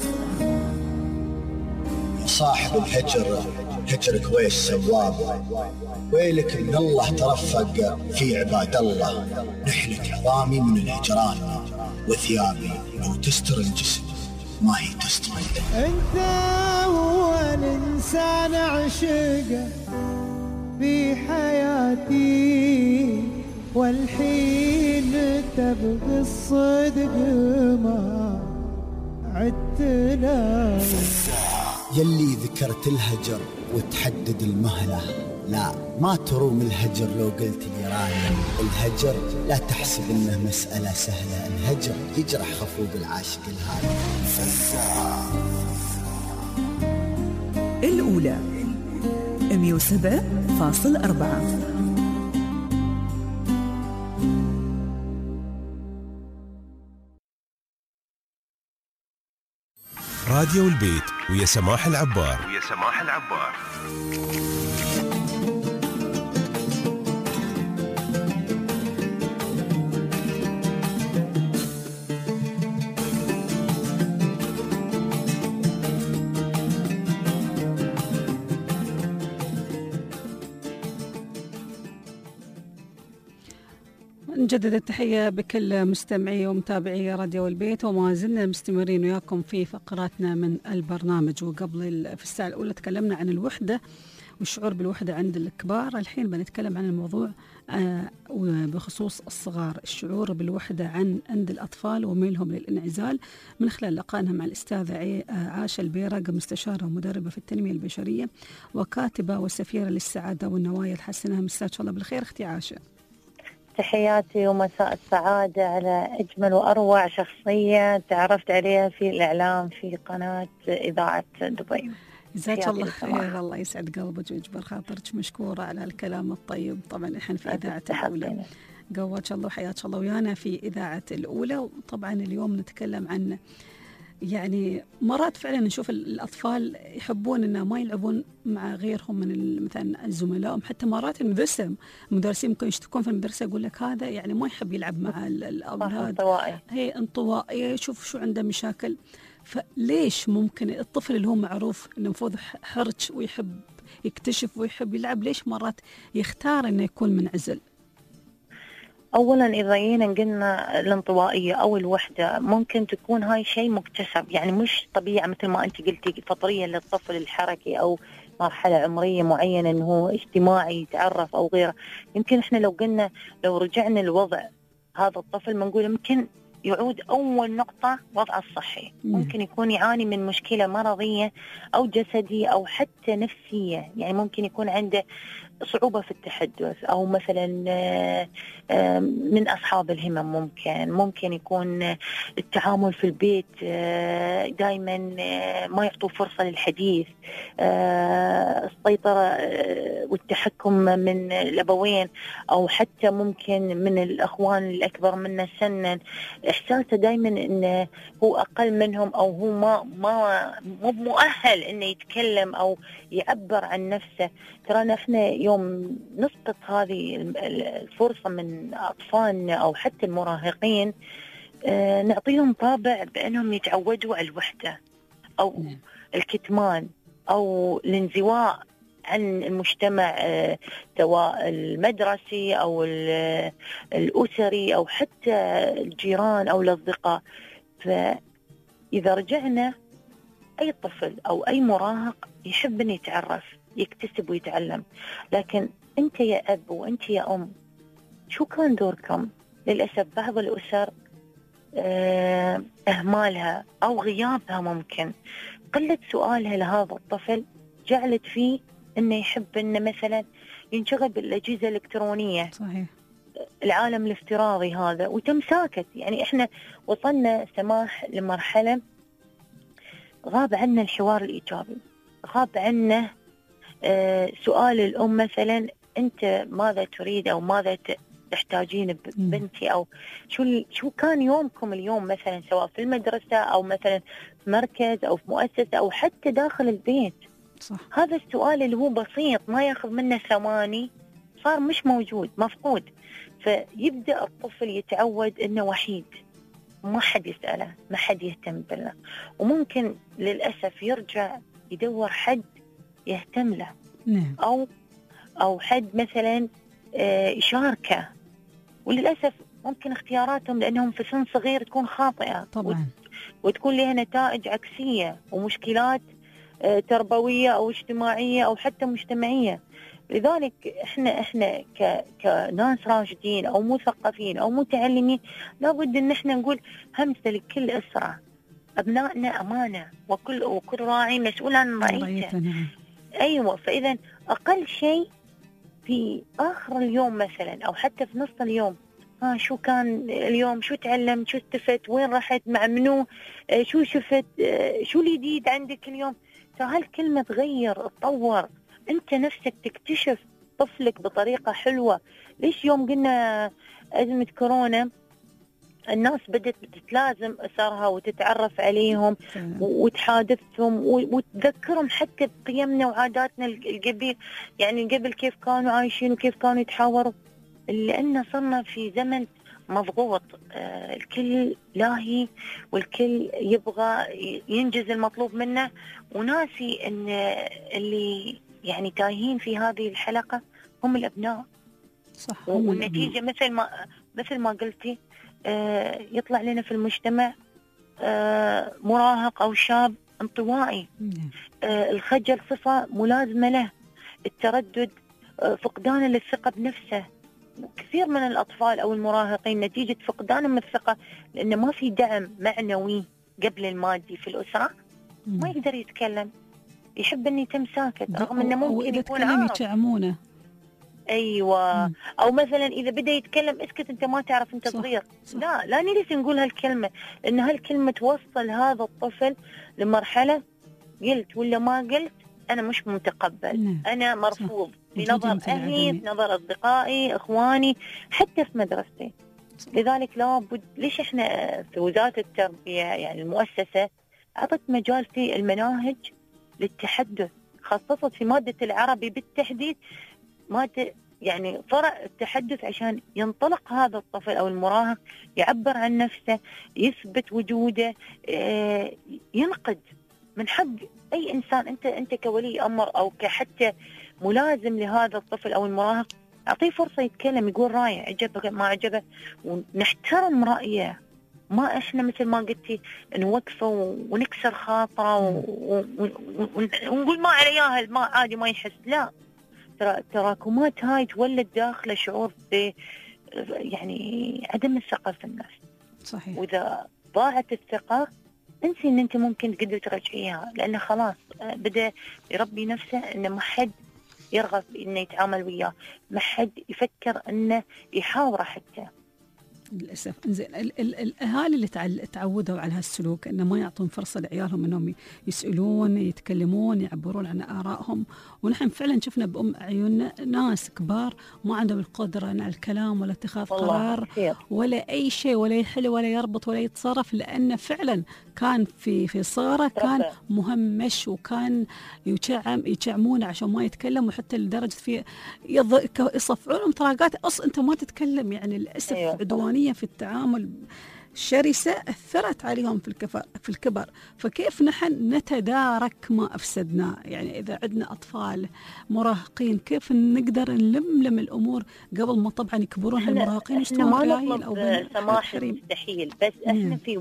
صاحب الهجر هجرك ويش سواب، ويلك من الله ترفق في عباد الله، نحلك عظامي من الهجران، وثيابي لو تستر الجسم ما هي تستر. انت هو الانسان عشقه في حياتي، والحين تبغي الصدق ما عدت لا. يلي ذكرت الهجر وتحدد المهلة، لا ما تروم الهجر لو قلت لي رايم. الهجر لا تحسب انه مسألة سهلة، الهجر يجرح خفوق العاشق الهادي. الأولى 107.4. راديو البيت ويا سماح العبار. نجدد التحية بكل مستمعي ومتابعي راديو البيت، وما زلنا مستمرين وياكم في فقراتنا من البرنامج. وقبل في الساعة الأولى تكلمنا عن الوحدة والشعور بالوحدة عند الكبار، الحين بنتكلم عن الموضوع بخصوص الصغار، الشعور بالوحدة عند الأطفال وميلهم للانعزال، من خلال لقائنا مع الأستاذة عاشة البيرق، مستشارة ومدربة في التنمية البشرية وكاتبة وسفيرة للسعادة والنوايا الحسنة. مساك الله بالخير أختي عاشة. تحياتي ومساء السعادة على أجمل وأروع شخصية تعرفت عليها في الإعلام في قناة إذاعة دبي. جزاك الله خير، الله يسعد قلبك ويجبر خاطرك، مشكورة على الكلام الطيب. طبعا إحنا في إذاعة الأولى، قواك الله وحياك الله ويانا في إذاعة الأولى. وطبعا اليوم نتكلم عن يعني مرات فعلا نشوف الأطفال يحبون إنه ما يلعبون مع غيرهم من مثلا الزملاء، حتى مرات المدرسين ممكن يشتكون في المدرسة يقول لك هذا يعني ما يحب يلعب مع الأولاد، هي انطوائي، شوف شو عنده مشاكل. فليش ممكن الطفل اللي هو معروف إنه مفروض حرج ويحب يكتشف ويحب يلعب، ليش مرات يختار إنه يكون منعزل؟ أولا إذا جينا قلنا الانطوائية أو الوحدة ممكن تكون هاي شيء مكتسب، يعني مش طبيعة مثل ما أنت قلتي فطرية للطفل الحركي أو مرحلة عمرية معينة أنه هو اجتماعي يتعرف أو غيره. يمكن إحنا لو رجعنا الوضع هذا الطفل بنقول يمكن يعود أول نقطة وضعه الصحي، ممكن يكون يعاني من مشكلة مرضية أو جسدية أو حتى نفسية، يعني ممكن يكون عنده صعوبة في التحدث أو مثلا من أصحاب الهمم، ممكن يكون التعامل في البيت دائما ما يعطوا فرصة للحديث، السيطرة والتحكم من الأبوين أو حتى ممكن من الأخوان الأكبر منه سنا، إحساسه دائما إنه هو أقل منهم أو هو مو مؤهل إنه يتكلم أو يعبر عن نفسه. ترى إحنا يوم نسقط هذه الفرصة من أطفالنا أو حتى المراهقين نعطيهم طابع بأنهم يتعودوا على الوحدة أو الكتمان أو الانزواء عن المجتمع، سواء المدرسي أو الأسري أو حتى الجيران أو الأصدقاء. فإذا رجعنا أي طفل أو أي مراهق يحب أن يتعرف يكتسب ويتعلم، لكن أنت يا أب وأنت يا أم شو كان دوركم؟ للأسف بعض الأسر إهمالها أو غيابها، ممكن قلة سؤالها لهذا الطفل جعلت فيه أنه يحب أنه مثلا ينشغل بالأجهزة الإلكترونية. صحيح. العالم الافتراضي هذا وتم ساكت. يعني إحنا وصلنا سماح لمرحلة غاب عنا الحوار الإيجابي، غاب عنا سؤال الأم مثلا أنت ماذا تريد أو ماذا تحتاجين بنتي، أو شو كان يومكم اليوم مثلا، سواء في المدرسة أو مثلا في مركز أو في مؤسسة أو حتى داخل البيت. صح. هذا السؤال اللي هو بسيط ما ياخذ منه ثواني صار مش موجود، مفقود. فيبدأ الطفل يتعود إنه وحيد، ما حد يسأله، ما حد يهتم له، وممكن للأسف يرجع يدور حد يهتم له. نعم. أو حد مثلا يشاركه، وللأسف ممكن اختياراتهم لأنهم في سن صغير تكون خاطئة طبعا، وتكون لها نتائج عكسية ومشكلات تربوية أو اجتماعية أو حتى مجتمعية. لذلك احنا كناس راشدين أو مثقفين أو متعلمين لابد ان احنا نقول همسة لكل أسرة، أبنائنا أمانة، وكل راعي مسؤول عن رعيته. أيوة، فإذا أقل شيء في آخر اليوم مثلا أو حتى في نص اليوم، شو كان اليوم، شو تعلمت، شو استفدت، وين رحت، مع منو، شو شفت، شو الجديد عندك اليوم. فهالكلمة تغير، تطور، أنت نفسك تكتشف طفلك بطريقة حلوة. ليش يوم قلنا أزمة كورونا الناس بدت تتلازم أسرها وتتعرف عليهم وتحادثهم وتذكرهم حتى بقيمنا وعاداتنا القبل، يعني قبل كيف كانوا عايشين وكيف كانوا يتحاوروا، لأن صرنا في زمن مضغوط، الكل لاهي والكل يبغى ينجز المطلوب منه، وناسي أن اللي يعني تايهين في هذه الحلقة هم الأبناء. صح. والنتيجة مثل ما قلتي، يطلع لنا في المجتمع مراهق أو شاب انطوائي، الخجل صفة ملازمة له، التردد، فقدان للثقة بنفسه. كثير من الأطفال أو المراهقين نتيجة فقدانهم الثقة لأنه ما في دعم معنوي قبل المادي في الأسرة، ما يقدر يتكلم، يحب أن يتم ساكت رغم أنه ممكن يكون عارف. يتعمونه. أيوة. أو مثلا إذا بدأ يتكلم اسكت أنت ما تعرف أنت صغير. لا نجلس نقول هالكلمة، لأن هالكلمة توصل هذا الطفل لمرحلة قلت ولا ما قلت أنا مش متقبل، أنا مرفوض في نظر أهلي، في نظر أصدقائي، إخواني، حتى في مدرستي. لذلك لابد، ليش إحنا في وزارة التربية يعني المؤسسة أعطت مجال في المناهج للتحدث، خصصت في مادة العربي بالتحديد مادة يعني فرع التحدث عشان ينطلق هذا الطفل أو المراهق يعبر عن نفسه، يثبت وجوده، ينقد. من حق أي إنسان، أنت كولي أمر أو كحتى ملازم لهذا الطفل أو المراهق، أعطيه فرصة يتكلم، يقول رأيه، عجبه ما عجبه، ونحترم رأيه. ما إحنا مثل ما قلتي نوقفه ونكسر خاطره ونقول ما على ياهل، ما عادي، ما يحس. لا، تراكمات هاي تولد داخله شعور ب يعني عدم الثقة في النفس. صحيح. وإذا ضاعت الثقة انسي ان انت ممكن تقدر ترجعيها، لانه خلاص بدا يربي نفسه انه ما حد يرغب انه يتعامل وياه، ما حد يفكر انه يحاوره حتى. للأسف. إنزين الأهالي اللي تعودوا على هالسلوك إنه ما يعطون فرصة لعيالهم إنهم يسألون، يتكلمون، يعبرون عن آرائهم. ونحن فعلا شفنا بأم عيوننا ناس كبار ما عندهم القدرة على الكلام ولا اتخاذ قرار ولا أي شيء، ولا يحل ولا يربط ولا يتصرف، لأنه فعلا كان في صغره كان مهمش، وكان يشعمونه عشان ما يتكلم، وحتى لدرجة في يصفعونهم طراقات أنت ما تتكلم. يعني للأسف عدوانية في التعامل شرسة أثرت عليهم في الكبر. فكيف نحن نتدارك ما أفسدناه؟ يعني إذا عندنا أطفال مراهقين كيف نقدر نلملم الأمور قبل ما طبعا يكبرون هالمراهقين يستوون قليل أو سماح مستحيل، بس إحنا في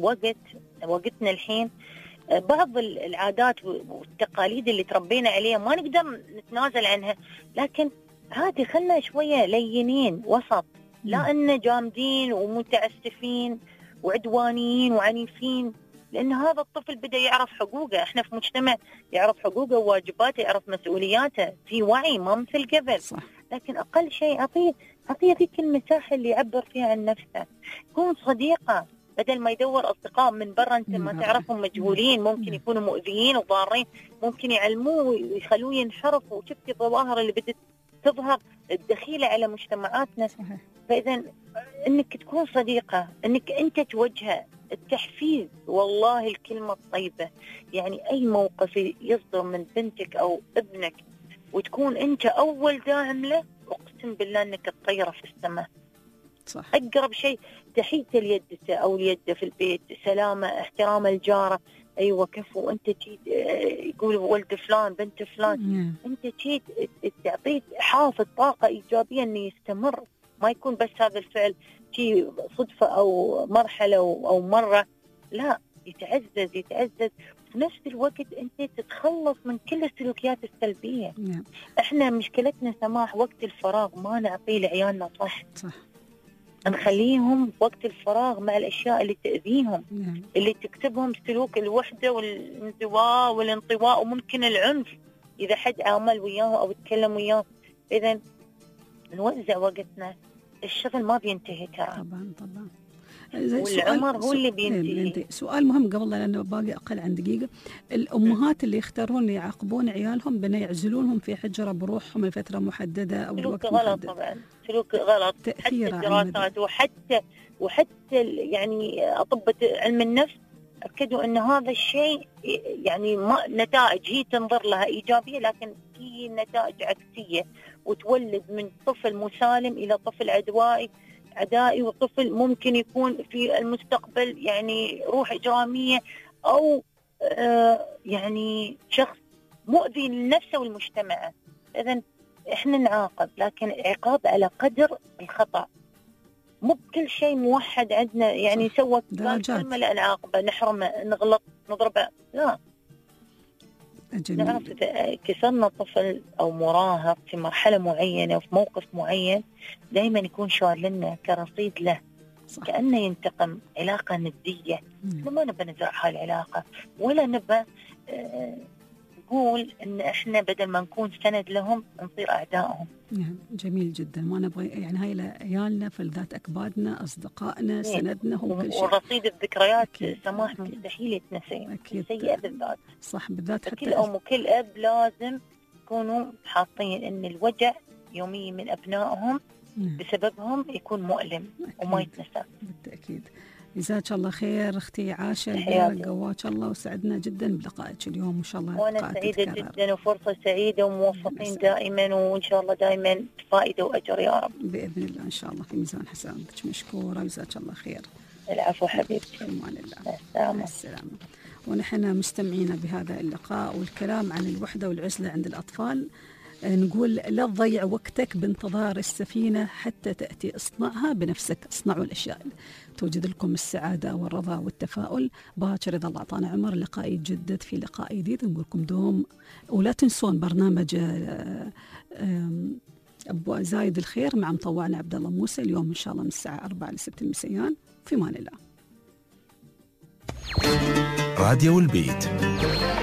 وقتنا الحين بعض العادات والتقاليد اللي تربينا عليها ما نقدر نتنازل عنها، لكن عادي خلنا شوية لينين وسط، لا أن جامدين ومتعسفين وعدوانيين وعنيفين، لأن هذا الطفل بدأ يعرف حقوقه. إحنا في مجتمع يعرف حقوقه وواجباته، يعرف مسؤولياته، في وعي ما مثل قبل. صح. لكن أقل شيء أعطيه ذيك المساحة اللي يعبر فيها عن نفسه، كون صديقة بدل ما يدور أصدقاء من برا أنت ما تعرفهم، مجهولين، ممكن يكونوا مؤذيين وضارين، ممكن يعلموه ويخلوه ينحرف. وشفتي الظواهر اللي بدت تظهر الدخيلة على مجتمعاتنا. صحيح. فإذا إنك تكون صديقة، إنك أنت توجهه، التحفيز، والله الكلمة الطيبة. يعني أي موقف يصدر من بنتك أو ابنك وتكون أنت أول داعم له، أقسم بالله إنك تطيره في السماء. صح. أقرب شيء تحيته ليدته أو اليد في البيت، سلامة، احترام الجارة. أيوة كفو، أنت جيت يقول ولد فلان بنت فلان، أنت جيت تعطيه حافز طاقة إيجابية إنه يستمر، ما يكون بس هذا الفعل شيء صدفة أو مرحلة أو مرة، لا، يتعزز في نفس الوقت أنت تتخلص من كل السلوكيات السلبية. إحنا مشكلتنا سماح وقت الفراغ ما نعطيه لعيالنا صح. نخليهم وقت الفراغ مع الأشياء اللي تأذيهم، اللي تكسبهم سلوك الوحدة والانزواء والانطواء وممكن العنف إذا حد عامل وياه أو تكلم وياه. إذا نوزع وقتنا، الشغل ما بينتهي ترى. طبعا والعمر هو اللي بينتهي. سؤال مهم قبل لأنه باقي أقل عن دقيقة. الأمهات اللي يختارون يعاقبون عيالهم بأن يعزلونهم في حجرة بروحهم لفترة محددة أو سلوك الوقت غلط محدد. طبعا سلوك غلط. حتى الدراسات وحتى يعني أطباء علم النفس أكدوا أن هذا الشيء يعني ما نتائج هي تنظر لها إيجابية، لكن هي نتائج عكسية وتولد من طفل مسالم إلى طفل عدائي وطفل ممكن يكون في المستقبل يعني روح إجرامية أو يعني شخص مؤذي لنفسه والمجتمع. إذن إحنا نعاقب، لكن عقاب على قدر الخطأ، مو بكل شيء موحد عندنا يعني سوى كلمة لا نعاقبه، نحرمه، نغلط، نضربه، لا. نعرف إذا كسرنا طفل أو مراهق في مرحلة معينة وفي موقف معين دايما يكون شار لنا كرصيد له، كأنه ينتقم، علاقة ندية. ما نبى نزرع هالعلاقة ولا نبى نقول إن إحنا بدل ما نكون سند لهم نصير أعدائهم. جميل جدا. ما نبغى يعني هاي لعيالنا، فلذات أكبادنا، أصدقائنا، سندنا، هم كل شيء. ورصيد الذكريات سماح مستحيل يتنسي، سيئة بالذات. صح بالذات. حتى كل أم وكل أب لازم يكونوا حاطين إن الوجع يوميا من أبنائهم بسببهم يكون مؤلم وما يتنسى. بالتأكيد. جزاك الله خير اختي عاشة، قواك الله، وسعدنا جدا بلقائك اليوم وان شاء الله. وانا سعيدة جدا وفرصة سعيدة وموفقين دائما، وان شاء الله دائما فائدة واجر يا رب باذن الله. ان شاء الله في ميزان حسناتك. مشكورة، جزاك الله خير. العفو حبيبتي. في امان الله. السلامة. ونحن مستمعين بهذا اللقاء والكلام عن الوحدة والعزلة عند الأطفال. نقول لا تضيع وقتك بانتظار السفينة حتى تأتي، اصنعها بنفسك. اصنعوا الأشياء توجد لكم السعادة والرضا والتفاؤل. باكر إذا الله أعطانا عمر اللقاء يتجدد في لقاء جديد. نقول لكم دوم، ولا تنسون برنامج أبو زايد الخير مع مطوعنا عبد الله موسى اليوم إن شاء الله من الساعة 4 ل 6 مساء. في أمان الله. راديو البيت.